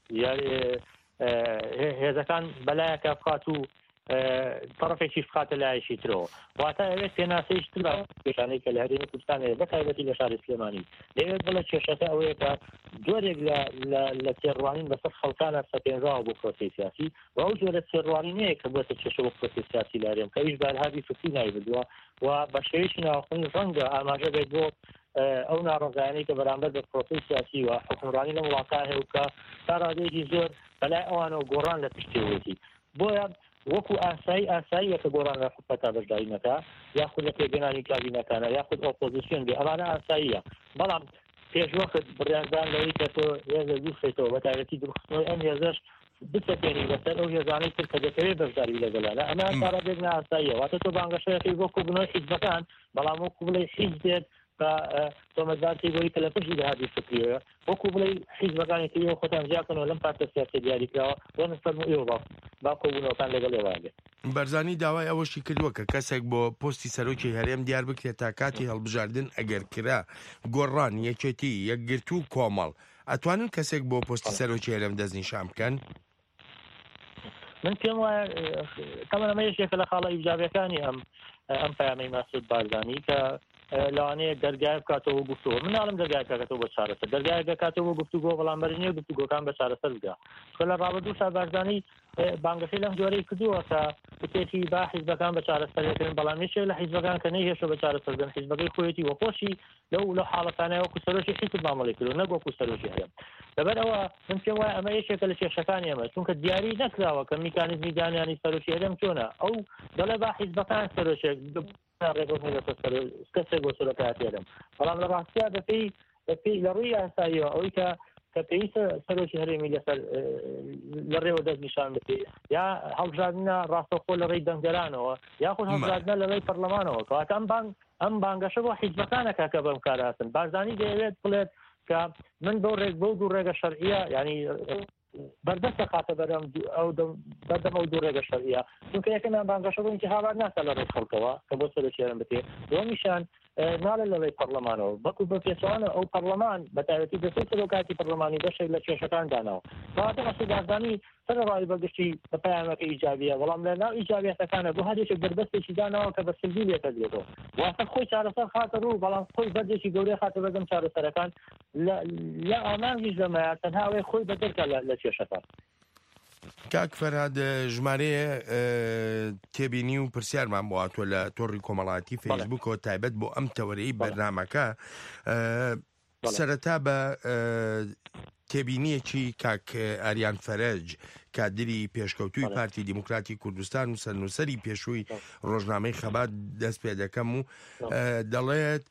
هێزەکان بەلایەکە بخات و طرفێکی بخاتە لایەکی ترەوە، واتە ئەوێت پێناسەیش تر پێشانەی کە لە هەرێمی کوردستان هەیە بەتایبەتی لە شاری سلێمانی دەوێت بڵێ کێشەکە ئەوەیە کە جۆرێک لە تێڕوانین بەسەر خەڵکانە سەپێنراوە بۆ پرۆسەی سیاسی و ئەو جۆرە تێڕوانینەیە کە بۆتە کێشە بۆ پرۆسەی سیاسی لە هەرێم کە ئەویش بە ئیرهابی فکری ناوی بدووە و بە شێوەیەکی ناوەخۆی ڕەنگە ئاماژە بێت بۆ ئەو ناڕەزایانەی کە بەرامبەر بە پرۆسەی سیاسی و حکومڕانی لە وڵاتە هەیە و کە تا ڕادەیەکی زۆر بەلای ئەوانەوە گۆڕان لە پشتێوەتی بۆیە وەکو ئاساییە کە گۆڕان لە حکومەتە بەشداری نەکا یاخود لە پێگەێنانی کابینەکانە یاخود ئۆپۆزیسیۆن بێ، ئەمانە ئاساییە، بەڵام پێشوەخت بڕیاردان لەوەی کە تۆ هێزە دووخێتەوە بەتایبەتی دروستنەوەی ئەم هێزەش بسەپێنی بەسەر ئەو هێزانەی تر کە دەکەوێت بەشداری لەگەڵانە ئەمە کارابێک ئاساییە، واتە تۆ بانگەشەیەکەی وەکو بنەوەی حیزبەکان، بەڵام وەکو بڵێ حیز دێت تۆمەتبارتی بۆی کە لە پشتی داهاتی فکریەوە وەکو بڵێ حیزبەکانی تریەوە خۆتان جیاکەنەوە لەم پارتە سیاسی دیاریکراوە بۆ نسبەت ئێوە با کۆبوونەوەکان لەگەڵ ئێوە بێت. بەرزانی داوای ئەوەشی کردووە کە کەسێک بۆ پۆستی سەرۆکی هەرێم دیار بکرێت تا کاتی هەڵبژاردن ئەگەر کرا گۆڕان یەکێتی یەکگرتو و کۆمەڵ ئەتوانن کەسێک بۆ پۆستی سەرۆکی هەرێم دەستنیشان بکەن؟ من پێم وایە تەمەنەمە یەکێکە لە خاڵە ئیجابیەکانی ئەم پەیامەی ماسود بارزانانی کە لەوانەیە دەرگای بکاتەوە گفتوگۆ من ناڵم دەرگای بکاتەوە بە چارەسەر دەرگای دەکاتەوە گفتوگۆ بەڵام بەرنیە گفتوگۆکان بە چارەسەر بگا چکە لە ڕابردوو شاد بارزانانی بانگەکەی لەم جۆرەی کردووە کە بتێتی با حیزبەکان بە چارەسەرێکردن بەڵام یەکێک لە حیزبەکان کە نەیهێشە بە چارەسەردن حیزبەکەی خۆیەتی وەخۆشی لەو حاڵەتانەوە وەکو سەرۆکی حیزب مامەڵەی کردو نەک وەکو سەرۆکی هەرێم لەبەر ئەوە من پێم وایە ئەمە یەکێکە لە کێشەکانی ئەمە چونکە دیاری نەکراوە کە میکانیزمی دانیانی سەرۆکی هەرێم چۆنە ئەو دەڵێ با حیزبەکان سەرۆشێک کەسێک بۆ سەرۆکایەتی هەرێم بەڵام لە ڕاستیە دەپێی لە ڕووی یاساییەوە ئەوەی کە پێویستە سەرۆکی هەرێمی لەسەر لە ڕێوە دەست نیشان بکە یا هەڵبژاردنە ڕاستەوخۆ لە ڕێی دەنگەرانەوە یاخود هەڵبژاردنە لە ڕێی پەرلەمانەوە کەواتە ئەم بانگەشە بۆ حیزبەکانەکە کە بەم کار هاتن بارزانانی دەیەوێت بڵێت کە من بەو دوو ڕێگە شەرعیە ینی بەردەستە خاتە بەرەم بەردەم ئەو دوو ڕێگە شەرعیە چونکە یەکەمیان بانگەشە بۆ ئینتیخابات ناکە لە ڕێی خەڵکەوە کە بۆ سەرۆکی هەرێم بکرێت دووەمیشان ناڵێت لە ڕێی پەرلەمانەوە بەکو بە پێچوانە ئەو پەرلەمان بە تایبەتی دەسەی سەرۆکاتی پەرلەمانی بەشێک لە کێشەکان داناوە کەواتە مەسعود بارزانی سەرڕای بەگشتی بە پەیامەکە ئیجابیە بەڵام لە ناو ئیجابیەتەکانە بۆ هەرێکێک بەربەستێکی داناوە کە بە سلبی لێتە درێتەوە واتە خۆی چارەسەر خاتە ڕوو بەڵام خۆی بەردێکی گەورەی خاتە بەردەم چارەسەرەکان لە ئامانجیش لەمەیە تەنها ئەوەی خۆی بەدەرکە لە کێشەکان کاک فەرهاد ژمارەیە تێبینی و پرسیارمان بۆاتوە لە تۆڕی کۆمەڵاتی فەیسبووکەوە تایبەت بۆ ئەم تەوەرەی بەرنامەکە سەرەتا بە تێبینیەکی کاک ئاریان فەرەج کادری پێشکەوتووی پارتی دیموکراتی کوردستان و سەرنووسەری پێشووی ڕۆژنامەی خەبات دەست پێ دەکەم و دەڵێت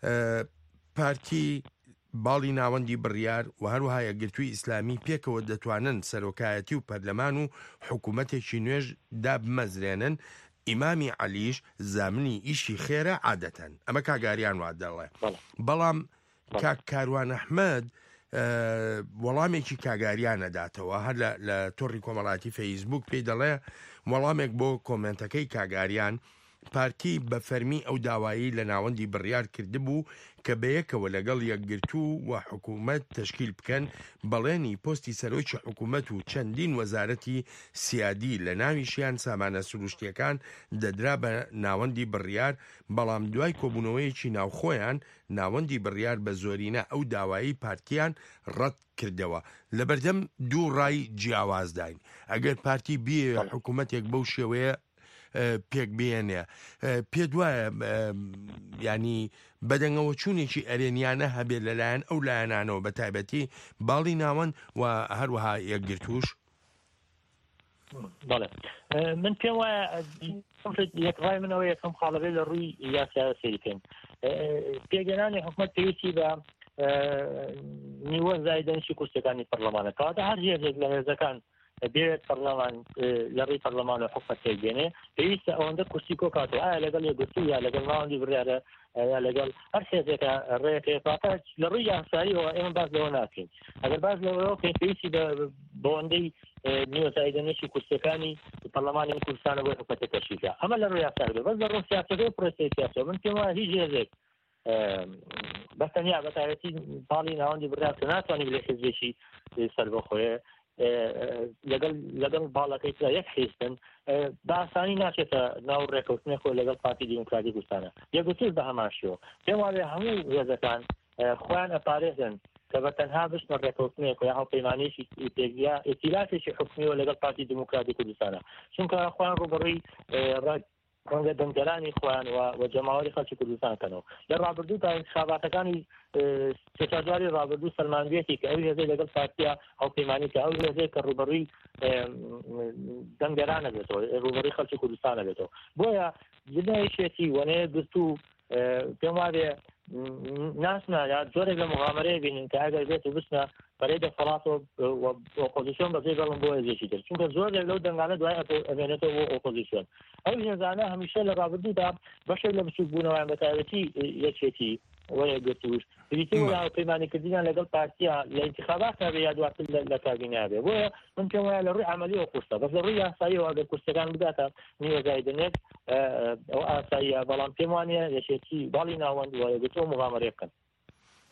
پارتی باڵی ناوەندی بڕیار و هەروەها یەکگرتووی ئیسلامی پێکەوە دەتوانن سەرۆکایەتی و پەرلەمان و حکوومەتێکی نوێژ دابمەزرێنن ئیمامی عەلیش زامنی ئیشی خێرە عادەتەن ئەمە کاگاریان وا دەڵێ بەڵام کاک کاروان ئەحمەد وەڵامێکی کاگاریانەداتەوە هەر لە تۆڕی کۆمەڵاتی فەیسبووک پێی دەڵێ وەڵامێک بۆ کۆمنتەکەی کاگاریان پارتی بە فەرمی ئەو داوایی لە ناوەندی بڕیار کردبوو کە بەیەکەوە لەگەڵ یەکگرتوو و حکوومەت تشکیل بکەن بەڵێنی پۆستی سەرۆکی حکوومەت و چەندین وەزارەتی سیادی لە ناویشیان سامانە سروشتیەکان دەدرا بە ناوەندی بڕیار بەڵام دوای کۆبوونەوەیەکی ناوخۆیان ناوەندی بڕیار بە زۆرینە ئەو داوایی پارتیان ڕەت کردەوە لەبەردەم دوو ڕای جیاوازداین ئەگەر پارتی بیە حکوومەتێک بەو شێوەیە پێک بێنێ پێ دوایە ینی بەدەنگەوە چوونێکی ئەرێنیانە هەبێت لەلایەن ئەو لایەنانەوە بە تایبەتی باڵی ناوەند و هەروەها یەکگرتووش بەڵێ من پێم وایە یەکڕای منەوە یەکەم خاڵەبێ لە ڕووی یاسا سەریکەین پێگەنانی حکوومەت پێویستی بە نیوە زایدەنشی کورسەکانی پەرلەمانە کەواتە هەر هێزێک لە هێزەکان بێت پەرلەمان لە ڕێی پەرلەمان و حکوومەت تێگەێنێ پێویستە ئەوەندە کورسی کۆکاتەوە ئایا لەگەڵ یەکگرتوو یا لەگەڵ ناوەندی بڕیارە یا لەگەڵ هەر هێزێکە ڕێکێکاتە لە ڕووی یاساییەوە ئێمە باز لەوە ناکەین ئەگەر باز لەوەوە پێویستی بەوەندەی نیوە زایدەنشی کورسەکانی پەرلەمانی کوردستانە بۆ حکوومەت تەشکیلکە ئەمە لە ڕووی یاساییەوە بەس لە ڕووی سیاسەتەوە و پرۆسەی سیاسەوە من پێم وایە هیچ هێزێک بەتەنیا بە تایبەتی باڵی ناوەندی بڕیار کە ناتوانێت لە حیزبێکی سەربەخۆیە لەگەڵ باڵەکەی ترا یەک حیزبن باسانی ناچێتە ناو ڕێکەوتنێک لەگەڵ پارتی دیموکراتی کوردستانە یەکگرتووش بە هەمان شێوە پێم وایە هەموو هێزەکان خۆیان ئەپارێزن کە بە تەنها بچنە ڕێکەوتنێک یا هەڵپەیمانیەکی پێگیا ئێتیلافێکی حکومیەوە لەگەڵ پارتی دیموکراتی کوردستانە چونکە خۆیان ڕوبەڕووی ڕەنگە دەنگەرانی خۆیان و جەماوەری خەڵکی کوردستانکەنەوە لە ڕابردوو تا انتخاباتەکانی سێچواری ڕابردوو سەلمانوێتی کە ئەو هێزەی لەگەڵ پارتیا هەڵپەیمانی کە ئەو هێزەی کە ڕوبەڕووی دەنگەرانە بێتەوە ڕوبەڕووی خەڵکی کوردستانە بێتەوە بۆیە جنایشێتی وەنەیە گرتوو پێم وایە ناسنا یا زۆرێک لە مغامرەیە بینن کە ئەگەر بێت و بچنە بەرەی دەسەڵاتەوە ئۆپۆزیسیۆن بەجێ گەڵم بۆ هێزێکی تر چونکە زۆرێک لەو دەنگانە دوای ئەبێنێتەوە بۆ ئۆپۆزیسیۆن ئەو هێزانە هەمیشە لە ڕابردوودا بەشێک لە بچووکبوونەوەیان بە تایبەتی یەکێتی وەیە گرتووش پریتیوە پەیمانیکردنیان لەگەڵ پارتیا لە انتخابات نابێ یا دواتر لە کابینە بێ بۆیە من پێم وایە لە ڕووی عەمەلیەوە قورسە بەس لە ڕووی یاساییەوە ئەگەر کورسەکان بداتە نیوە زایدنێک ئەو ئاساییە بەڵام پێم وانە یەکێتی باڵی ناوەند وایە گرتووە مغامرە بکەن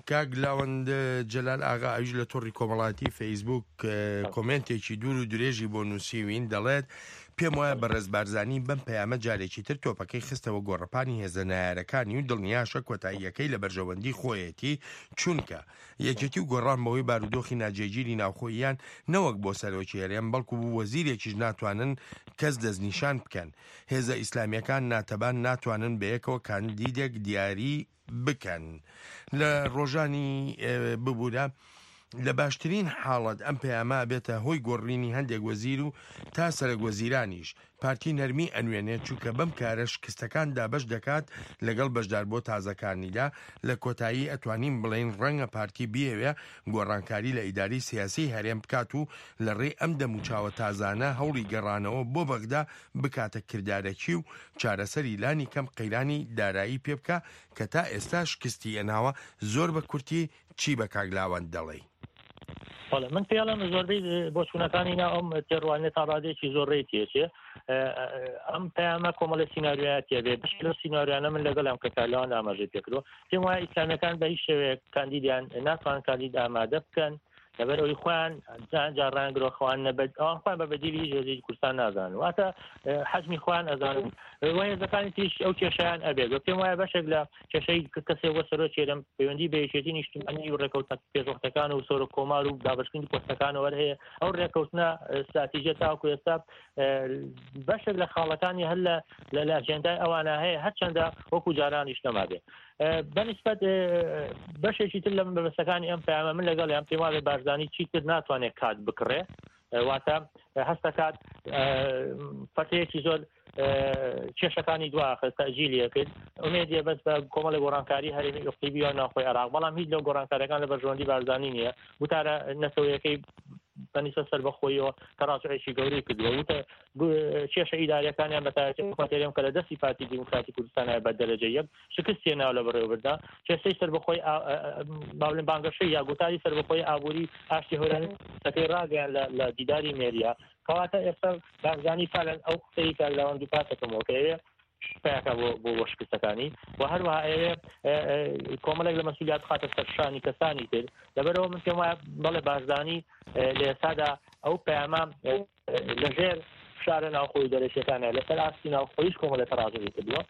کاک لاوەند جەلال ئاغا ئەویش لە تۆڕی کۆمەڵاتی فەیسبوک کۆمنتێکی دوور و درێژی بۆ نووسیوین دەڵێت پێم وایە بەڕێز بارزانی بەم پەیامە جارێکی تر تۆپەکەی خستەوە گۆڕەپانی هێزە نایارەکانی و دڵنیاشە کۆتاییەکەی لە بەرژەوەندی خۆیەتی چونکە یەکێتی و گۆڕان بەوەی بارودۆخی ناجێگیری ناوخۆییان نەوەک بۆ سەرۆکی هەرێم بەڵکو بوو وەزیرێکیش ناتوانن کەس دەستنیشان بکەن. هێزە ئیسلامیەکان ناتەبان ناتوانن بەیەکەوە کاندیدێک دیاری بکەن. لە ڕۆژانی ببوورە لە باشترین حاڵەت ئەم پەیامە بێتە هۆی گۆڕینی هەندێک وەزیر و تا سەرک وەزیرانیش پارتی نەرمی ئەنوێنێت چووکە بەم کارە شکستەکان دابەش دەکات لەگەڵ بەشدار بۆ تازەکانیدا لە کۆتایی ئەتوانین بڵێن ڕەنگە پارتی بیەوێ گۆڕانکاری لە ئیداری سیاسی هەرێم بکات و لە ڕێ ئەم دەموچاوە تازانە هەوڵی گەڕانەوە بۆ بەغدا بکاتە کردارەکی و چارەسەری لانی کەم قەیرانی دارایی پێ بکە کە تا ئێستا شکستی ئەناوە زۆر بە کورتی چی بە کاگلاوان دەڵێ. من پێڵم زۆربەی بۆ چوونەکانی نا ئەم تێڕوانێت تا ڕادێکی زۆرڕێی تێچێ ئەم پەیامە کۆمەڵە سیناریوایەتە بێ بەش لە سیناریانە من لەگەڵ ئەم کەکالاوان ئاماژەی پێکردەوە پێم وایە ئیسلامیەکان بە هیچ شێوەیەک کاندیدیان ناتوان کاندید ئامادە بکەن لەبەر ئەوی خۆیان جارڕانگرۆ خۆیان نەبێت ئەوان خۆیان بە بەدیلی هێزی کوردستان نازانن واتە حەجمی خۆیان ئەزانن هێزەکانی تیش ئەو کێشەیان ئەبێت پێم وایە بەشێک لە کێشەی کەسێک وە سەرۆکی هەرێم پەیوەندی بە یەکێتی نیشتیمانی و ڕێکەوتنە پێشوەختەکان و سۆرە کۆمار و دابەشکردنی پۆستەکانەوە هەیە ئەو ڕێکەوتنە استراتیژیە تاوەکو ئێستا بەشێک لە خاڵەکانی هەر لە ئەجێندای ئەوانە هەیە هەرچەندە وەکو جارانیش نەمابێ بەنسبەت بەشێکی تر لە بەبەستەکانی ئەم پەیامە من لەگەڵ ئەم پێم وایە بارزانی چیتر ناتوانێت کات بکڕێ واتە هەستەکات فەرتەیەکی زۆر کێشەکانی دواخست تەجیلیە کرد ئومێدیە بەس بە کۆمەڵی گۆڕانکاری هەرێمی ئوقتیبی و ناوخۆی عێراق بەڵام هیچ لەو گۆڕانکاریەکان لە بەرژەوەندی بارزانی نییە وتارە نەتەوەیەکەی بەنیسە سەر بەخۆیەوە کە ڕاستەقێکی گەورەی کردووە وتە کێشە ئیداریەکانیان بەتایبەتی کە لە دەستی پارتی دیموکراتی کوردستانە بە دەرەجە یەک شکستی ناو لە بەڕێوەبردا کێشەی سەر بەخۆی باڵێن بانگەشەی یا گوتاری سەر بەخۆی ئابووری ئاشتی هەورانەکەی ڕاگەیان لە دیداری مێریا کەواتە ئێستا بارزانی پالەن ئەو قسەی کاگلاوان دووپاتەکەمەوە کە ئەوێ پێکە بۆ شکستەکانی و هەروەها ئەوێ کۆمەڵێک لە مەسئولیات خاتە سەرشانی کەسانی تر لەبەرەوە من پێم وایە بەڵێ بارزانی لە ئێستادا ئەو پەیامە لەژێر شارە ناوخۆی دەرەشیەکانە لەسەر ئاستی ناوخۆیش کۆمەڵە تەڕازەوی کردووە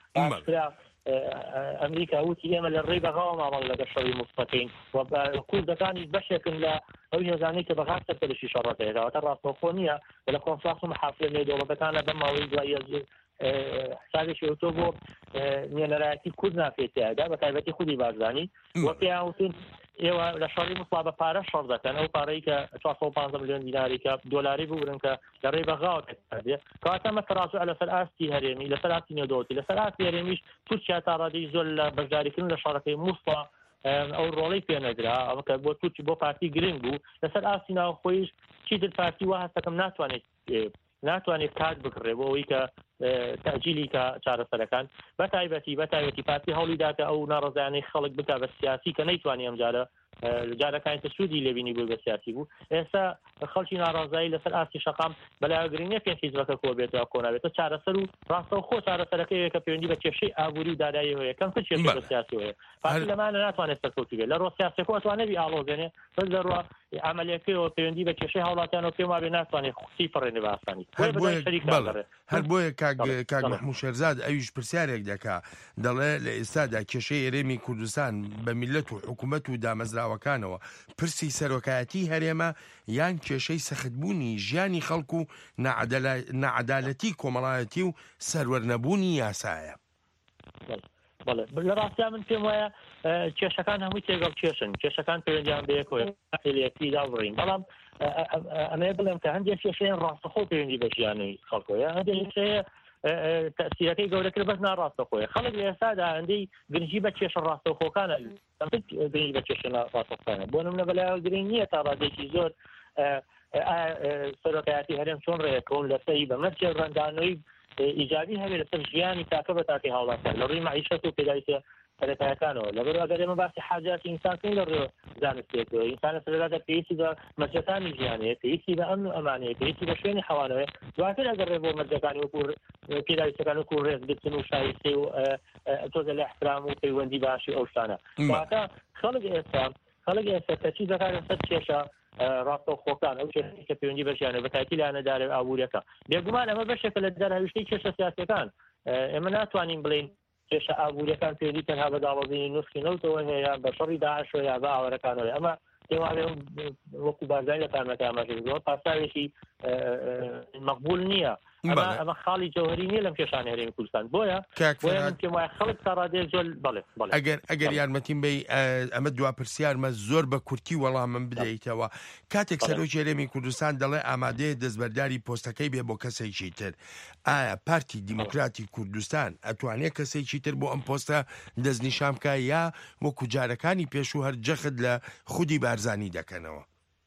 ئەمریکا وتی ئێمە لە ڕێی بەغاوە ماوەڵ لەگە شەڕی مستەقیم و کوردەکانی بەشێکن لە ئەو هێزانەی کە بەغا سەرکەوتشی شەڕەتەیەکەواتە ڕاستەوخۆ نییە لە کۆنفرانس و محافلە نێودەوڵەتەکانە بەم ماوەی دوای حسابێکی ئۆتۆ بۆ نوێنەرایەتی کورد نافێتیادا بە تایبەتی خودی بارزانی وە پێیاوتون ئێوە لە شەڕی مسڵا بە پارە شەڕ دەکەن ئەو پارەی کە 450 میلیۆن دیناری کە دۆلاری بورن کە لە ڕێی بەغاوە پێدێ کەواتە ئەمە تەڕاجوع لەسەر ئاستی هەرێمی لەسەر ئاستی نێودەوڵەتی لەسەر ئاستی هەرێمیش تورکیا تا ڕادەی زۆر لە بەشداریکردن لە شەڕەکەی مسڵا ئەو ڕۆڵەی پێنەگرا ئەوکە بۆ تورکی بۆ پارتی گرنگ بوو لەسەر ئاستی ناوخۆیش چیتر پارتی وا هەستەکەم ناتوانێت کات بکڕێ بۆ ئەوەی کە تەجیلی کە چارەسەرەکان بە تایبەتی پارتی هەوڵیدا کە ئەو ناڕزانەی خەڵک بکە بە سیاسی کە نەیتوانی ئەم جارەکانی سوودی لێبینی بوو بە سیاسی بوو ئێستا خەڵکی ناڕازایی لەسەر ئاستی شەقام بەلایەگرینە پێ حیزبەکە کۆ بێتەوە کۆناوێتە چارەسەر و ڕاستەوخۆ چارەسەرەکەی کە پەیوەندی بە کێشەی ئابووری و دارایی هەیە کەم کە کێشەی سیاسی هەیە پارتی لەمانە ناتوانێت سەرکەوتوو بێت لە ڕۆ سیاسەکە ئەتوانێت ئاڵۆزێنێ بەس لە ڕۆ عملیەکەیەوە پەیوەندی بە کێشەی هەوڵاتیانەوە پێم وابێ ناتوانێت خوسی فڕێنێ بە ئاسانی هەر بۆیە کاک محموود شێرزاد ئەویش پرسیارێک دەکا دەڵێ لە ئێستادا کێشەی هەرێمی کوردستان بە میلەت و حکوومەت و دامەزراوەکانەوە پرسی سەرۆکایەتی هەرێمە یان کێشەی سەختبوونی ژیانی خەڵکو و نەعەدالەتی کۆمەڵایەتی و سەروەرنەبوونی یاسایە لە ڕاستیا من پێم وایە کێشەکان هەمووی تێگەڵ کێشەکان پەیوەندیان بەیەکەوەیەکی داڕین بەڵام ئەمێ بڵێم کە هەندێک کێشەیان ڕاستەخۆ پەیوەندی بە ژیانی خەڵکۆیە هەندێک تەسیرەکەی گەورەتر بەس ناڕاستەخۆیە خەڵک لە ئێستادا هەندەی گرنگی بە کێشە ڕاستەخۆکانە گرنگی بە کێشە ڕاستەخۆکانە بۆ نمونە بەلایەوەگرنگ نییە تا ڕادێکی زۆر سەرۆکایەتی هەرێم چۆن ڕێکەوەن لەسەری بە مەرجێ ڕەندانەوەی ئیجابی هەبێت لەسەر ژیانی تاکە بە تاکەی هاوڵاتیان لە ڕووی مەعیشەت و پێداویتە سەرەتایەکانەوە لەبەر ئەگەر ئێمە باسی حاجاتی ئینسانکەین لە ڕێوە زانستێتەوە ئینسانە سەرەتادا پێویستی بە مەرجەکانی ژیانەیە پێویستی بە ئەمن و ئەمانەیە پێویستی بە شوێنی حەوانەوەیە دواتر ئەگەر ڕێ بۆ مەرجەکانی وەکو پیرایستەکان وەکو ڕێزگرتن و شایستەی و تۆزە لە احترام و پەیوەندی باشی ئەو شتانە واتە خەڵک ئێستا تەچی دەکات لەسەر کێشە ڕاستەوخۆکان ئەو کێشەی کە پەیوەندی بەشیانە بە تایبەتی لایەنەدارە ئابوووریەکە بێگومان ئەمە بەشێکە لە دەرهەویشتەی کێشە سیاسیەکان ئێمە ناتوانین بڵێن کێشە ئابوووریەکان پێوەندی تەنها بە داڵەزینی نوسخی نەوتەوە هەیە بە شەڕی داعش یا بە ئاوەرەکانەوە ئەمە دێوانێ وەکو بارزانانی لە کارمەکە ئاماژەکردەوە پاساوێکی مەقبول نییە ئەمە خاڵی جەوهری نییە لەم کێشانە هەرێمی کوردستان بۆیە من پێم وایە خەڵک تا ڕادێ زۆر بەڵێ ئەگەر یارمەتیم بی ئەمە دوا پرسیارمە زۆر بە کورتی وەڵام من بدەیتەوە کاتێک سەرۆکی هەرێمی کوردستان دەڵێ ئامادەیە دەستبەرداری پۆستەکەی بێ بۆ کەسێکی تر ئایا پارتی دیموکراتی کوردستان ئەتوانێت کەسێکی تر بۆ ئەم پۆستە دەستنیشان بکە یا وەکو جارەکانی پێشوو هەر جەخت لە خودی بارزانی دەکەنەوە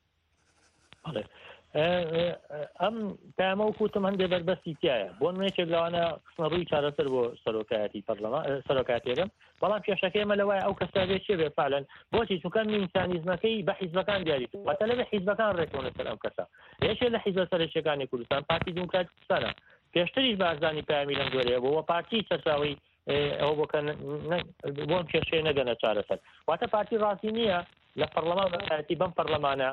ئەم پامە و کوتم هەندێک بەربەستی تایە بۆ نمونەیەکێک لەوانە قسمە ڕووی چارەسەر بۆ سەرۆکایەتی پەرلەمان سەرۆکاتێرم بەڵام کێشەکەیمە لەوایە ئەو کەسە بێ چێ بێ فعلەن بۆچی چونکە میکانیزمەکەی بە حیزبەکان دیاری واتە لەبێ حیزبەکان ڕێکەوە لەسەر ئەم کەسە یەکێک لە حیزبە سەرۆکیەکانی کوردستان پارتی دیموکراتی کوردستانە پێشتریش بارزانی پامی لەم جۆرەیە بۆ پارتی سەرچاوی ئەوە بۆم کێشەیە نەگەنە چارەسەر واتە پارتی ڕاستی نییە لە پەرلەمان بەکاتی بەم پەرلەمانە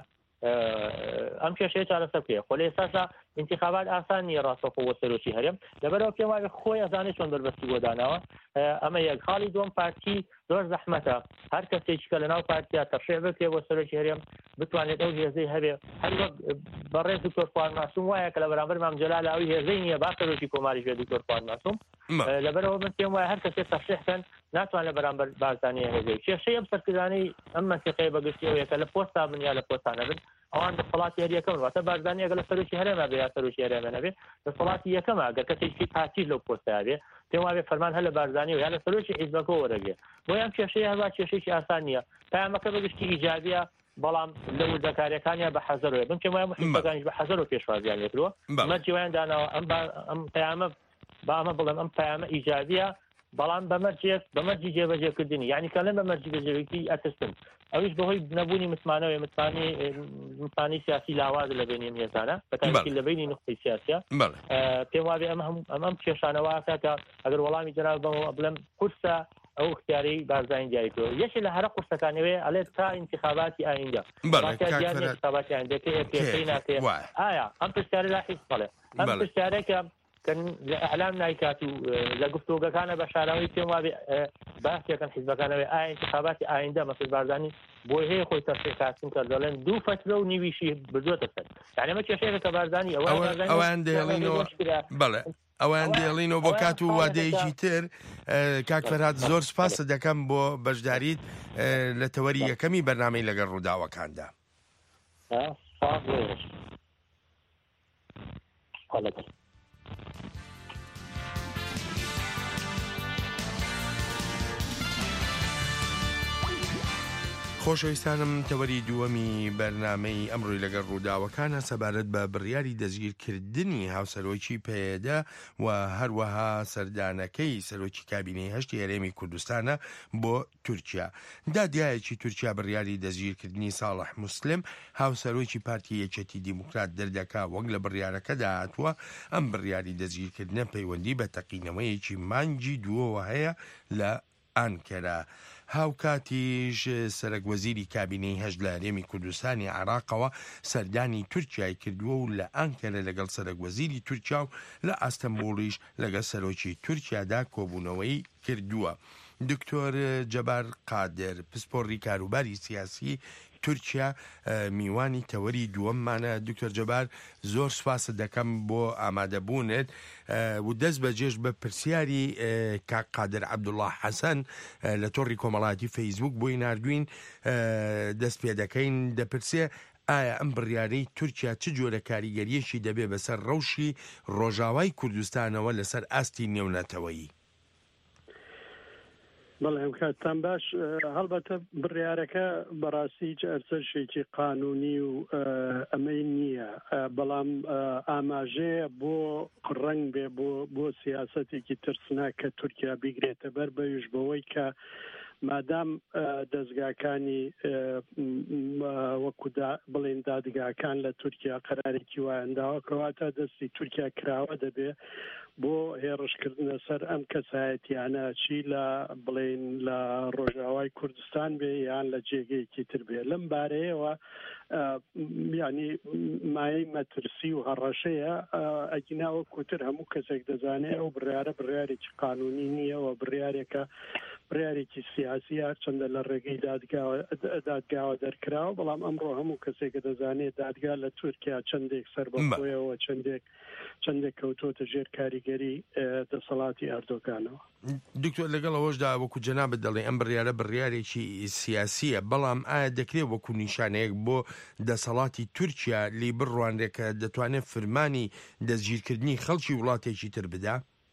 ئەم کێشەیە چارەسەر بکەیە خۆ لە ئێستاشا انتخابات ئاسان نییە ڕاستەوخۆ بۆ سەرۆکی هەرێم لەبەرەوە پێم وایە خۆی ئەزانێت چۆن بەربەستی بۆ داناوە ئەمە یەک خاڵی دووەم پارتی زۆر زەحمەتە هەر کەسێکی کە لەناو پارتیا تەرشیع بکرێ بۆ سەرۆکی هەرێم بتوانێت ئەو هێزەی هەبێ هەر بەڕێز دکتۆر فواد ماسووم وایە کە لە بەرامبەر مام جەلال ئەوی هێزەی نییە با سەرۆکی کۆماریش بێ دکتۆر فواد ماسووم لەبەرەوە من پێم وایە هەر کەسێک تەرشیع بکەن ناتوان لە بەرامبەر بارزانانی هێزەی کێشەی ئەم سەرکردانەی ئەم مەسیقەیە بەگشتی ئەوەیە کە لە پۆستا بن یا لە پۆستانە بن ئەوان دەسەڵاتی هەر یەکەم واتە بارزانانی ئەگەر لە سەرۆکی هەرێما بێ یا سەرۆکی هەرێما نەبێ دەسەڵاتی یەکەمە ئەگەر کەسێکی پارتی لەو پۆستەیە بێ پێم وایە فەرمان هەر لە بارزانی و یا لە سەرۆکی حیزبەکە وەرەگێ بۆیە ئەم کێشەیە هەروە کێشەیەکی ئاسان نییە پەیامەکە بەگشتی ئیجابیە بەڵام لە وردەکاریەکانیان بە حەزەرەوە بم پێم وایە محیزبەکانیش بە حەزەرەوە پێشوازیان لێکردووە مەرجێویان داناوە ئەم پەیامە با ئەمە بڵێم ئەم پەیامە ئیجابیە بەڵام بەمەرجی جێبەجێکردنی یعنی کە لەم بەمەرجی بەجێبێکی ئەتستن ئەویش بەهۆی نەبوونی متمانەوەی متمانی سیاسی لاواز لە بینی هێزانە بەتایبەتی لە بینی نقطەی سیاسیە پێم وابێ ئەم کێشانەوە کە ئەگەر وەڵامی جەناب بڵێم قورسە ئەو اختیاری بارزانانی دیاریکردەوە یەکێک لە هەرە قورسەکانەوەیە ئەڵێت تا انتخاباتی ئایندە انتخاباتی ئایندەکەی پێکەی ناکرێت ئایا ئەم پرسیارە لا حیز بڵێ ئەم پرسیارێکە لە ئەعلام نایکات و لە گفتوگەکانە بە شاراوی پێم وابێ باسیەکەن حیزبەکانەوەی ئایا انتخاباتی ئایندە مەسەر بارزانی بۆی هەیە خۆی تەرشیحکردن کە دەڵێن 2 فترە و نیویشی بردووەتە سەر یعنی ئەمە کێشەیەکە کە بارزانی ئەوان دێڵینەوە بەڵێ ئەوان دێڵینەوە بۆ کات و وادەیەکی تر کاک فەرهاد زۆر سپاس دەکەم بۆ بەشداریت لە تەوەری یەکەمی بەرنامەی لەگەڵ ڕووداوەکاندا خۆشەویستانم تەوەری دووەمی بەرنامەی ئەمڕۆی لەگەڵ ڕووداوەکانە سەبارەت بە بڕیاری دەستگیرکردنی هاوسەرۆکی پێدە و هەروەها سەردانەکەی سەرۆکی کابینەی هەشتی هەرێمی کوردستانە بۆ تورکیا دادگایەکی تورکیا بڕیاری دەستگیرکردنی ساڵح موسلم هاوسەرۆکی پارتی یەکێتی دیموکرات دەردەکا وەک لە بڕیارەکەدا هاتووە ئەم بڕیاری دەستگیرکردنە پەیوەندی بە تەقینەوەیەکی مانگی دووەوە هەیە لە ئانکەرا هاوکاتیش سەرۆکوەزیری کابینەی هەشت لە هەرێمی کوردستانی عێراقەوە سەردانی تورکیای کردووە و لە ئانکەرە لەگەڵ سەرۆکوەزیری تورکیا و لە ئەستەمبوڵیش لەگەڵ سەرۆکی تورکیادا کۆبوونەوەی کردووە. دکتۆر جەبار قادر پسپۆڕی کاروباری سیاسی تورکیا میوانی تەوەری دووەممانە. دکتۆر جەبار زۆر سوپاس دەکەم بۆ ئامادەبوونت و دەست بەجێش بە پرسیاری کاک قادر عەبدوڵڵاه حەسەن لە تۆڕی کۆمەڵایەتی فەیسبوک بۆی ناردوین دەست پێ دەکەین دەپرسێ ئایا ئەم بڕیارەی تورکیا چ جۆرە کاریگەریەکی دەبێ بەسەر ڕەوشی ڕۆژاوای کوردستانەوە لەسەر ئاستی نێونەتەوەیی؟ بەڵێ کاتتان باش هەڵبەتە بڕیارەکە بەڕاستی ئەرچەشێکی قانونی و ئەمەی نییە بەڵام ئاماژەیە بۆ ڕنگ بێ بۆ سیاسەتێکی ترسناک کە تورکیا بیگرێتە بەر بەویش بەوەی کە مادام دەستگاکانی وەکو بڵێن دادگاکان لە تورکیا قەرارێکی وایەنداوە کەواتە دەستی تورکیا کراوە دەبێ بۆ هێڕشکردنە سەر ئەم کەسایەتیانە چی لە بڵێن لە ڕۆژاوای کوردستان بێ یان لە جێگەیەکی تر بێ لەم بارەیەوە ینی مایەی مەترسی و هەڕەشەیە ئەگیناوە کوتر هەموو کەسێک دەزانێت ئەو بڕیارە بڕیارێکی قانونی نییەوە بڕیارێکە بڕیارێکی سیاسی هەرچەندە لە ڕێگەی دادگاوە دەرکراوە بەڵام ئەمڕۆ هەموو کەسێکە دەزانێت دادگا لە تورکیا چەندێک سەر بەخۆیەوە چەندێک کەوتۆتە ژێر کاریگەری دەسەڵاتی ئەردۆگانەوە. دکتۆر لەگەڵ ئەوەشدا وەکو جەنابەت دەڵێ ئەم بڕیارە بڕیارێکی سیاسیە بەڵام ئایا دەکرێت وەکو نیشانەیەک بۆ دەسەڵاتی تورکیا لی بڕوانرێکە دەتوانێت فرمانی دەستگیرکردنی خەڵکی وڵاتێکی تر بدا؟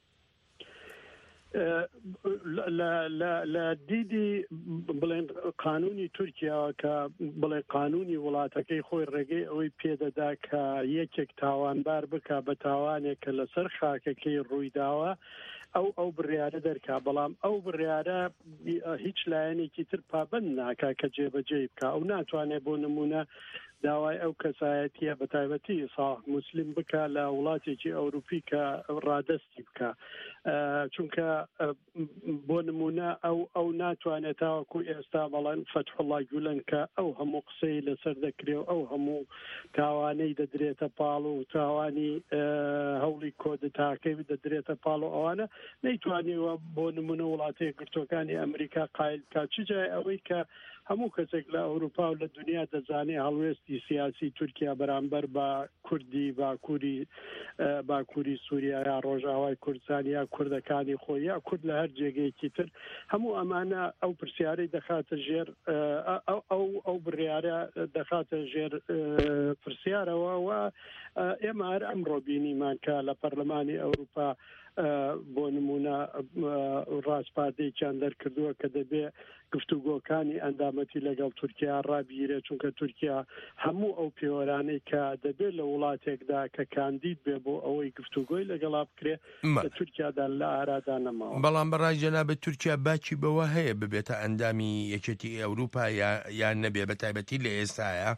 لە دیدی بڵێن قانونی تورکیا کە بڵێ قانونی وڵاتەکەی خۆی ڕێگەی ئەوەی پێدەدا کە یەکێک تاوانبار بکە بە تاوانێک کە لەسەر خاکەکەی ڕوویداوە ئەو بڕیارە دەرکا بەڵام ئەو بڕیارە هیچ لایەنێکی تر پابند ناکا کە جێبەجێ بکە ئەو ناتوانێت بۆ نمونە داوای ئەو کەسایەتیە بە تایبەتی ساح مسلم بکە لە وڵاتێکی ئەوروپی کە ڕادستی بکە چونکە بۆ نمونە ئەو ناتوانێت تاوەکو ئێستا بەڵێن فتحوڵڵا گولەن کە ئەو هەموو قسەی لەسەر دەکرێ و ئەو هەموو تاوانەی دەدرێتە پاڵ و تاوانی هەوڵی کۆدتاکەی دەدرێتە پاڵ و ئەوانە نەیتوانیوە بۆ نمونە وڵاتەیە گرتوەکانی ئەمریکا قایل کا چ جای ئەوەی کە هەموو کەسێک لە ئەوروپا و لە دنیا دەزانێت هەڵوێستی سیاسی تورکیا بەرامبەر بە کوردی باکووری سووریا یا ڕۆژاوای کوردستان یا کوردەکانی خۆی یا کورد لە هەر جێگەیەکی تر هەموو ئەمانە ئەو پرسیارەی دەخاتە ژێر ئەو بڕیارە دەخاتە ژێر پرسیارەوە و ئێمە هەر ئەمڕۆ بینیمان کە لە پەرلەمانی ئەوروپا بۆ نمونە ڕاستپاردەیەکیان دەرکردووە کە دەبێ گفتوگۆکانی ئەندامەتی لەگەڵ تورکیا ڕابگیرێت چونکە تورکیا هەموو ئەو پێوەرانەی کە دەبێت لە وڵاتێکدا کە کاندید بێ بۆ ئەوەی گفتوگۆی لەگەڵا بکرێ لە تورکیادا لە ئارادا نەماوە. بەڵام بەڕای جەنابەت تورکیا باکی بەوە هەیە ببێتە ئەندامی یەکێتی ئەوروپا یان نەبێ بە تایبەتی لە ئێستاە؟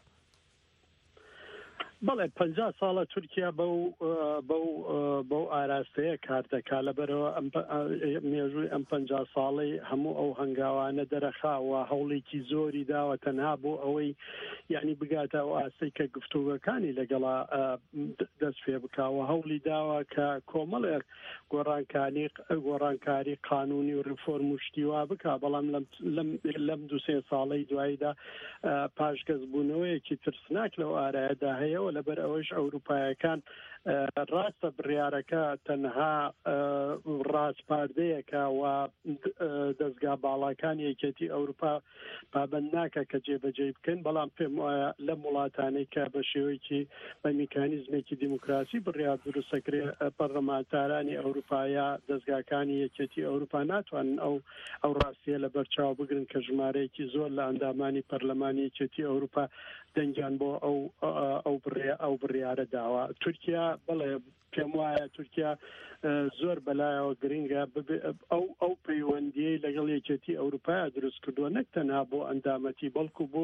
بەڵێ 50 ساڵە تورکیا بەو ئاراستەیە کار دەکا لەبەرەوە مێژووی ئەم 50 ساڵەی هەموو ئەو هەنگاوانە دەرەخاوە هەوڵێکی زۆری داوە تەنها بۆ ئەوەی یعنی بگاتە ئەو ئاستەی کە گفتوگەکانی لەگەڵا دەست پێ بکاوە هەوڵی داوە کە کۆمەڵێک گۆڕانکاری قانونی و ریفۆرم و شتیوا بکا بەڵام لەم 2-3 ساڵەی دواییدا پاشگەزبوونەوەیەکی ترسناک لەو ئارایەدا هەیە لەبەر ئەوەش ئەوروپایەکان ڕاستە بڕیارەکە تەنها ڕاستپاردەیەکە و دەستگا باڵاکان یەکێتی ئەوروپا پابند ناکە کە جێبەجێ بکەن بەڵام پێم وایە لەم وڵاتانەی کە بە شێوەیەکی بە میکانیزمێکی دیموکراسی بڕیار دروستەکرێ پەرلەمانتارانی ئەوروپایە دەستگاکانی یەکێتی ئەوروپا ناتوانن ئەو ڕاستیە لە بەرچاو بگرن کە ژمارەیەکی زۆر لە ئەندامانی پەرلەمانی یەکێتی ئەوروپا دەنگیان بۆ ئەو بڕیارە داوە. تورکیا بەڵێ پێم وایە تورکیا زۆر بەلایەوە گرنگە ئەو پەیوەندیەی لەگەڵ یەکێتی ئەوروپا دروست کردووە نەک تەنها بۆ ئەندامەتی بەڵکو بۆ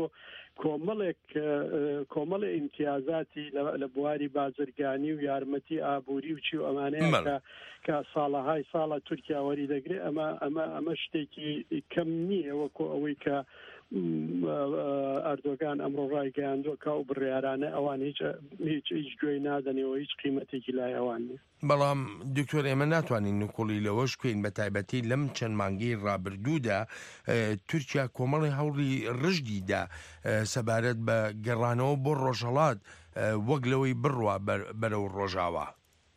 کۆمەڵی ئیمتیازاتی لە بواری بازرگانی و یارمەتی ئابووری و چی و ئەمانەیە کە ساڵەهای ساڵە تورکیا وەری دەگرێت ئەمە شتێکی کەم نییە وەکو ئەوەی کە ئەردۆگان ئەمڕۆ ڕایگەیاندووە کە ئەو بڕیارانە ئەوان هیچ گوێی نادەنەوە هیچ قیمەتێکی لای ئەوان نیە. بەڵام دکتۆر ئێمە ناتوانین نقوڵی لەوەش کوین بە تایبەتی لەم چەند مانگەی ڕابردوودا تورکیا کۆمەڵی هەوڵی ڕژدیدا سەبارەت بە گەڕانەوە بۆ ڕۆژهەڵات وەک لەوەی بڕوا بەرەو ڕۆژاوە.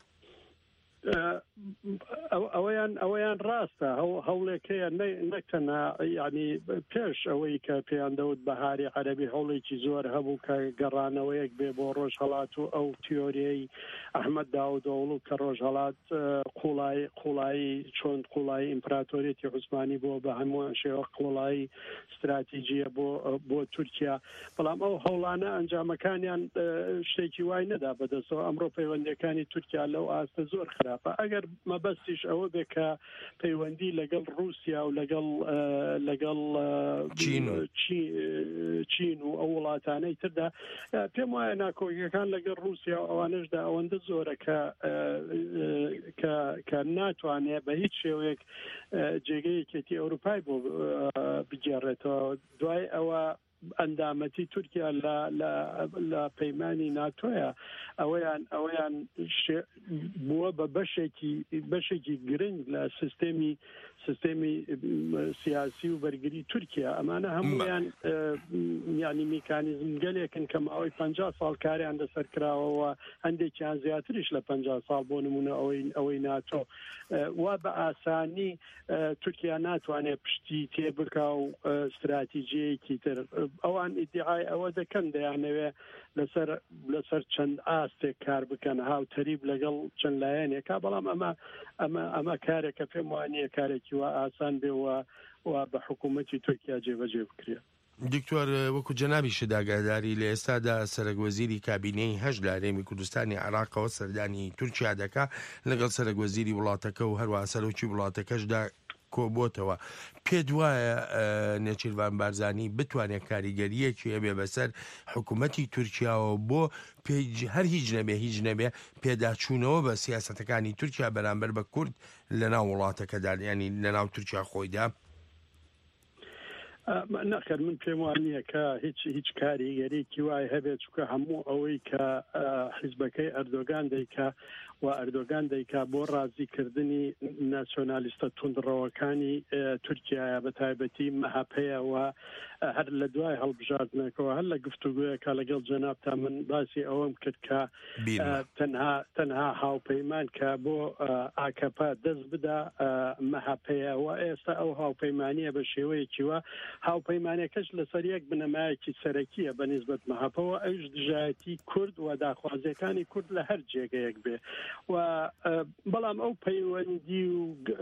ئەوەیان ڕاستە هەوڵێکەیە نەکتەنها ینی پێش ئەوەی کە پێیان دەوت بەهاری عەرەبی هەوڵێکی زۆر هەبوو کە گەڕانەوەیەک بێ بۆ ڕۆژهەڵات و ئەو تیۆریەی ئەحمەد داودۆغڵو کە ڕۆژهەڵات قوڵایی چۆن قوڵایی ئیمپراتۆریەتی عوسمانی بۆ بە هەموو شێوە قوڵایی استراتیجیە بۆ تورکیا بەڵام ئەو هەوڵانە ئەنجامەکانیان شتێکی وای نەدا بەدەستەوە ئەمڕۆ پەیوەندیەکانی تورکیا لەو ئاستە زۆر خراپە ئەگەر مەبەستیش ئەوە بێ کە پەیوەندی لەگەڵ رووسیا و لەگەڵ چین و ئەو وڵاتانەی تردا پێم وایە ناکۆکیەکان لەگەڵ رووسیا ئەوانشدا ئەوەندە زۆرە کە ناتوانێت بە هیچ شێوەیەک جێگەیەکێتی ئەوروپای بۆ بگێڕێتەوە دوای ئەوە ئەندامەتی تورکیا لە پەیمانی ناتۆیە ئەوەیان بووە بە بەشێکی گرنگ لە سیستێمی سیاسی و بەرگری تورکیا ئەمانە هەمویان ینی میکانیزم گەلێکن کە ماوەی 50 ساڵ کاریان لەسەر کراوەوە هەندێکیان زیاتریش لە 50 ساڵ بۆ نمونە ئەوەی ناتۆ وا بە ئاسانی تورکیا ناتوانێت پشتی تێبکا و استراتیژیەکی تر ئەوان ئیدعای ئەوە دەکەن دەیانەوێ لەسەر چەند ئاستێک کار بکەن هاوتەریب لەگەڵ چەند لایەنێکا بەڵام ئەمە کارێکە پێم وانییە کارێکی وا ئاسان بێەوە و بە حکوومەتی تورکیا جێبەجێ بکرێت. دکتۆر وەکو جەنابی شداگاداری لە ئێستادا سەرۆکوەزیری کابینەی هەژ لە هەرێمی کوردستانی عێراقەوە سەردانی تورکیا دەکا لەگەڵ سەرۆکوەزیری وڵاتەکە و هەروە سەرۆکی وڵاتەکەشدا کۆبۆتەوە. پێت وایە نێچیروان بارزانی بتوانێت کاریگەریەکی هەبێ بەسەر حکوومەتی تورکیاوە بۆ هەر هیچ نەبێ پێداچوونەوە بە سیاسەتەکانی تورکیا بەرامبەر بە کورد لەناو وڵاتەکەدا ینی لەناو تورکیا خۆیدا؟ نەخێر من پێم وانییە کە هیچ کاریگەریەکی وای هەبێت چونکە هەموو ئەوەی کە حیزبەکەی ئەردۆگان دەیکا و ئەردۆگان دەیکا بۆ ڕازیکردنی ناسیۆنالیستە توندڕەوەکانی تورکیایە بە تایبەتی مەهاپەیە و هەر لە دوای هەڵبژاردنەکەەوە هەر لە گفتوگویەکە لەگەڵ جەنابتا من باسی ئەوەم کرد کە تەنها هاوپەیمان کە بۆ ئاکەپا دەست بدا مەهاپەیە و ئێستا ئەو هاوپەیمانیە بە شێوەیەکی وە هاوپەیمانەکەش لەسەر یەک بنەمایەکی سەرەکیە بەنسبەت مەهاپەوە ئەوش دژایەتی کورد و داخوازیەکانی کورد لە هەر جێگەیەک بێ و بەڵام ئەو پەیوەندی و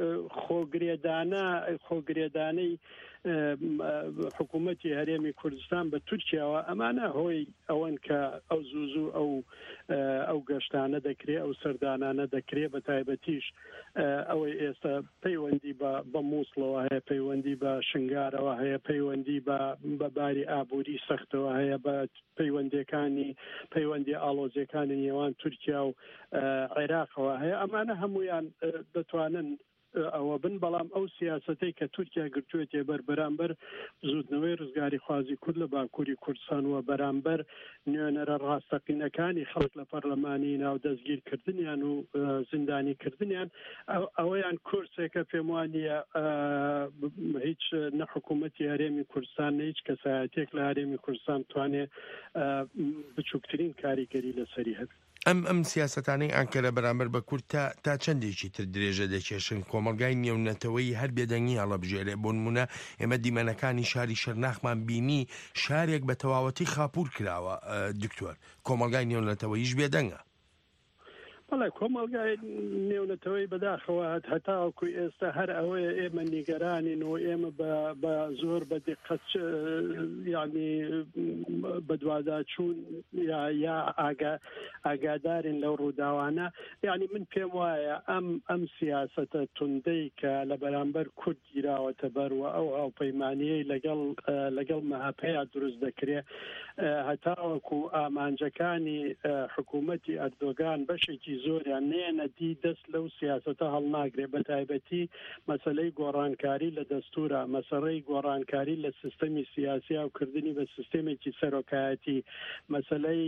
خۆگرێدانەی حکوومەتی هەرێمی کوردستان بە تورکیاوە ئەمانە هۆی ئەوەن کە ئەو زوو ئەو گەشتانە دەکرێت ئەو سەردانانە دەکرێت بە تایبەتیش ئەوەی ئێستا پەیوەندی بە مووسڵەوە هەیە پەیوەندی بە شنگارەوە هەیە پەیوەندی بە باری ئابووری سەختەوە هەیە بە پەیوەندی ئاڵۆزیەکانی نێوان تورکیا و عێراقەوە هەیە ئەمانە هەمویان دەتوانن ئەوە بن بەڵام ئەو سیاسەتەی کە تورکیا گرتوێتێ بەرامبەر زودنەوەی ڕزگاری خوازی کورد لە باکووری کوردستان و بەرامبەر نوێنەرە ڕاستەقینەکانی خەڵک لە پەرلەمانی ناو دەستگیرکردنیان و زیندانیکردنیان ئەوەیان کورسێکە پێم وانییە هیچ نەحکوومەتی هەرێمی کوردستان هیچ کەسایەتێک لە هەرێمی کوردستان توانێت بچووکترین کاریگەری لەسەری هەبێت. ئەم سیاستانەی ئەنکەرە بەرامبەر بە کورد تا چەندێکی تر درێژە دەکێشن کۆمەلگای نێونەتەوەی هەر بێدەنگی هەڵەبژێرێ بۆ نمونە ئێمە دیمەنەکانی شاری شەرناخمان بینی شارێک بە تەواوەتی خاپور کراوە. دکتۆر کۆمەلگای نێونەتەوەیش بێدەنگە؟ بەڵێ کۆمەلگای نێونەتەوەی بەداخەوە هەتاوەکو ئێستا هەر ئەوەیە ئێمە نیگەرانین و ئێمە بە زۆر بە دقت ینی بەدواداچوون یا ئاگادارین لەو ڕووداوانە ینی من پێم وایە ئەم سیاسەتە توندەی کە لە بەرامبەر کورد گیراوەتە بەرەوە ئەو هاوپەیمانیەی لەگەڵ مەهاپەیە دروست دەکرێت هەتاوەکو ئامانجەکانی حکوومەتی ئەردۆگان بەشێکی زۆریان نێنە دی دەست لەو سیاسەتە هەڵناگرێت بە تایبەتی مەسەلەی گۆڕانکاری لە دەستورە مەسەڵەی گۆڕانکاری لە سیستەمی سیاسی و کردنی بە سیستەمێکی سەرۆکایەتی مەسەلەی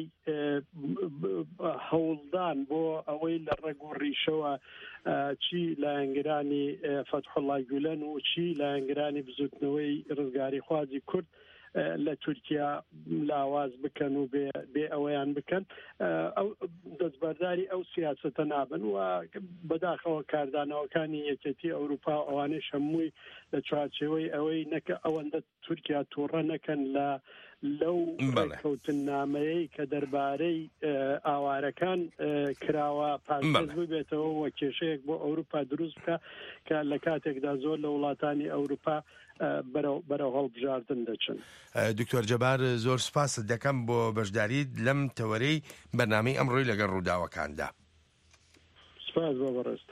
هەوڵدان بۆ ئەوەی لە ڕێگ و ڕیشەوە چی لایەنگرانی فەتحوڵڵا گولەن و چی لایەنگرانی بزوتنەوەی ڕزگاری خوازی کورد لە تورکیا لاواز بکەن و بێ ئەوەیان بکەن ئەو دەستبەرداری ئەو سیاسەتە نابن و بەداخەوە کاردانەوەکانی یەکێتی ئەوروپا ئەوانەی هەمووی لە چوارچێوەی ئەوەی نەکە ئەوەندە تورکیا تووڕە نەکەن لەو کەوتنامەیەی کە دەربارەی ئاوارەکان کراوە پاسەز ببێتەوە وە کێشەیەک بۆ ئەوروپا دروست بکە کە لە کاتێکدا زۆر لە وڵاتانی ئەوروپا بەرەو هەڵبژاردن دەچن. دکتۆر جەبار زۆر سپاست دەکەم بۆ بەشداریت لەم تەوەرەی بەرنامەی ئەمڕۆی لەگەڵ ڕووداوەکاندا. سپاس بۆ بەڕێستە.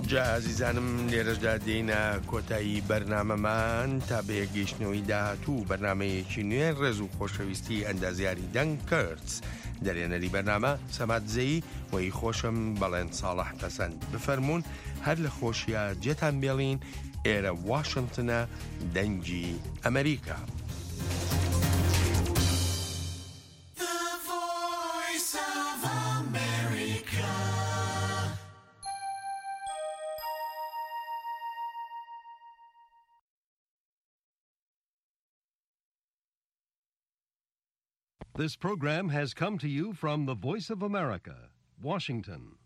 جا عزیزانم لێرەشدا دێنە کۆتایی بەرنامەمان تا بەیەگەیشتنەوەی داهاتوو بەرنمەیەکی نوێ ڕێز و خۆشەویستی ئەندازیاری دەنگ کردز دەرێنەری بەرنامە سەمات زەیی وەی خۆشم بەڵێن ساڵح پەسەند بفەرمونون هەر لە خۆشیە جێتان بێڵین ئێرە واشنگتنە دەنگی ئەمریکا. This program has come to you from the Voice of America, Washington.